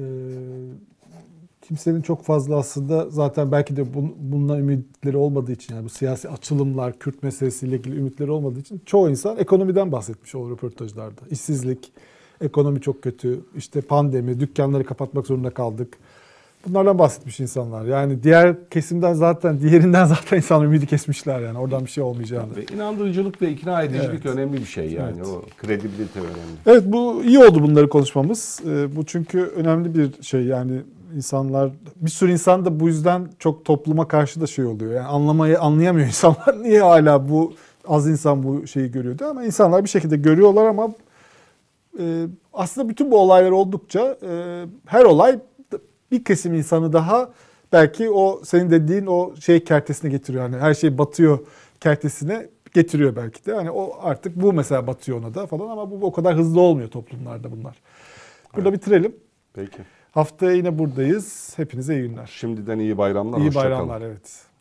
S1: kimsenin çok fazla aslında zaten belki de bun, bununla ümitleri olmadığı için yani bu siyasi açılımlar, Kürt meselesiyle ilgili ümitleri olmadığı için çoğu insan ekonomiden bahsetmiş o röportajlarda. İşsizlik, ekonomi çok kötü, işte pandemi, dükkanları kapatmak zorunda kaldık. Bunlardan bahsetmiş insanlar. Yani diğer kesimden zaten, diğerinden zaten insan ümidi kesmişler yani. Oradan bir şey olmayacağını.
S2: Tabii, inandırıcılık ve ikna edicilik evet. önemli bir şey yani. Evet. O kredibilite önemli.
S1: Evet, bu iyi oldu bunları konuşmamız. Bu çünkü önemli bir şey yani insanlar, bir sürü insan da bu yüzden çok topluma karşı da şey oluyor. Yani anlamayı anlayamıyor insanlar. Niye hala bu az insan bu şeyi görüyordu ama insanlar bir şekilde görüyorlar ama aslında bütün bu olaylar oldukça her olay bir kesim insanı daha belki o senin dediğin o şey kertesine getiriyor. Yani her şey batıyor kertesine getiriyor belki de. Hani o artık bu mesela batıyor ona da falan ama bu o kadar hızlı olmuyor toplumlarda bunlar. Burada evet. bitirelim.
S2: Peki.
S1: Haftaya yine buradayız. Hepinize iyi günler.
S2: Şimdiden iyi bayramlar.
S1: İyi bayramlar, evet.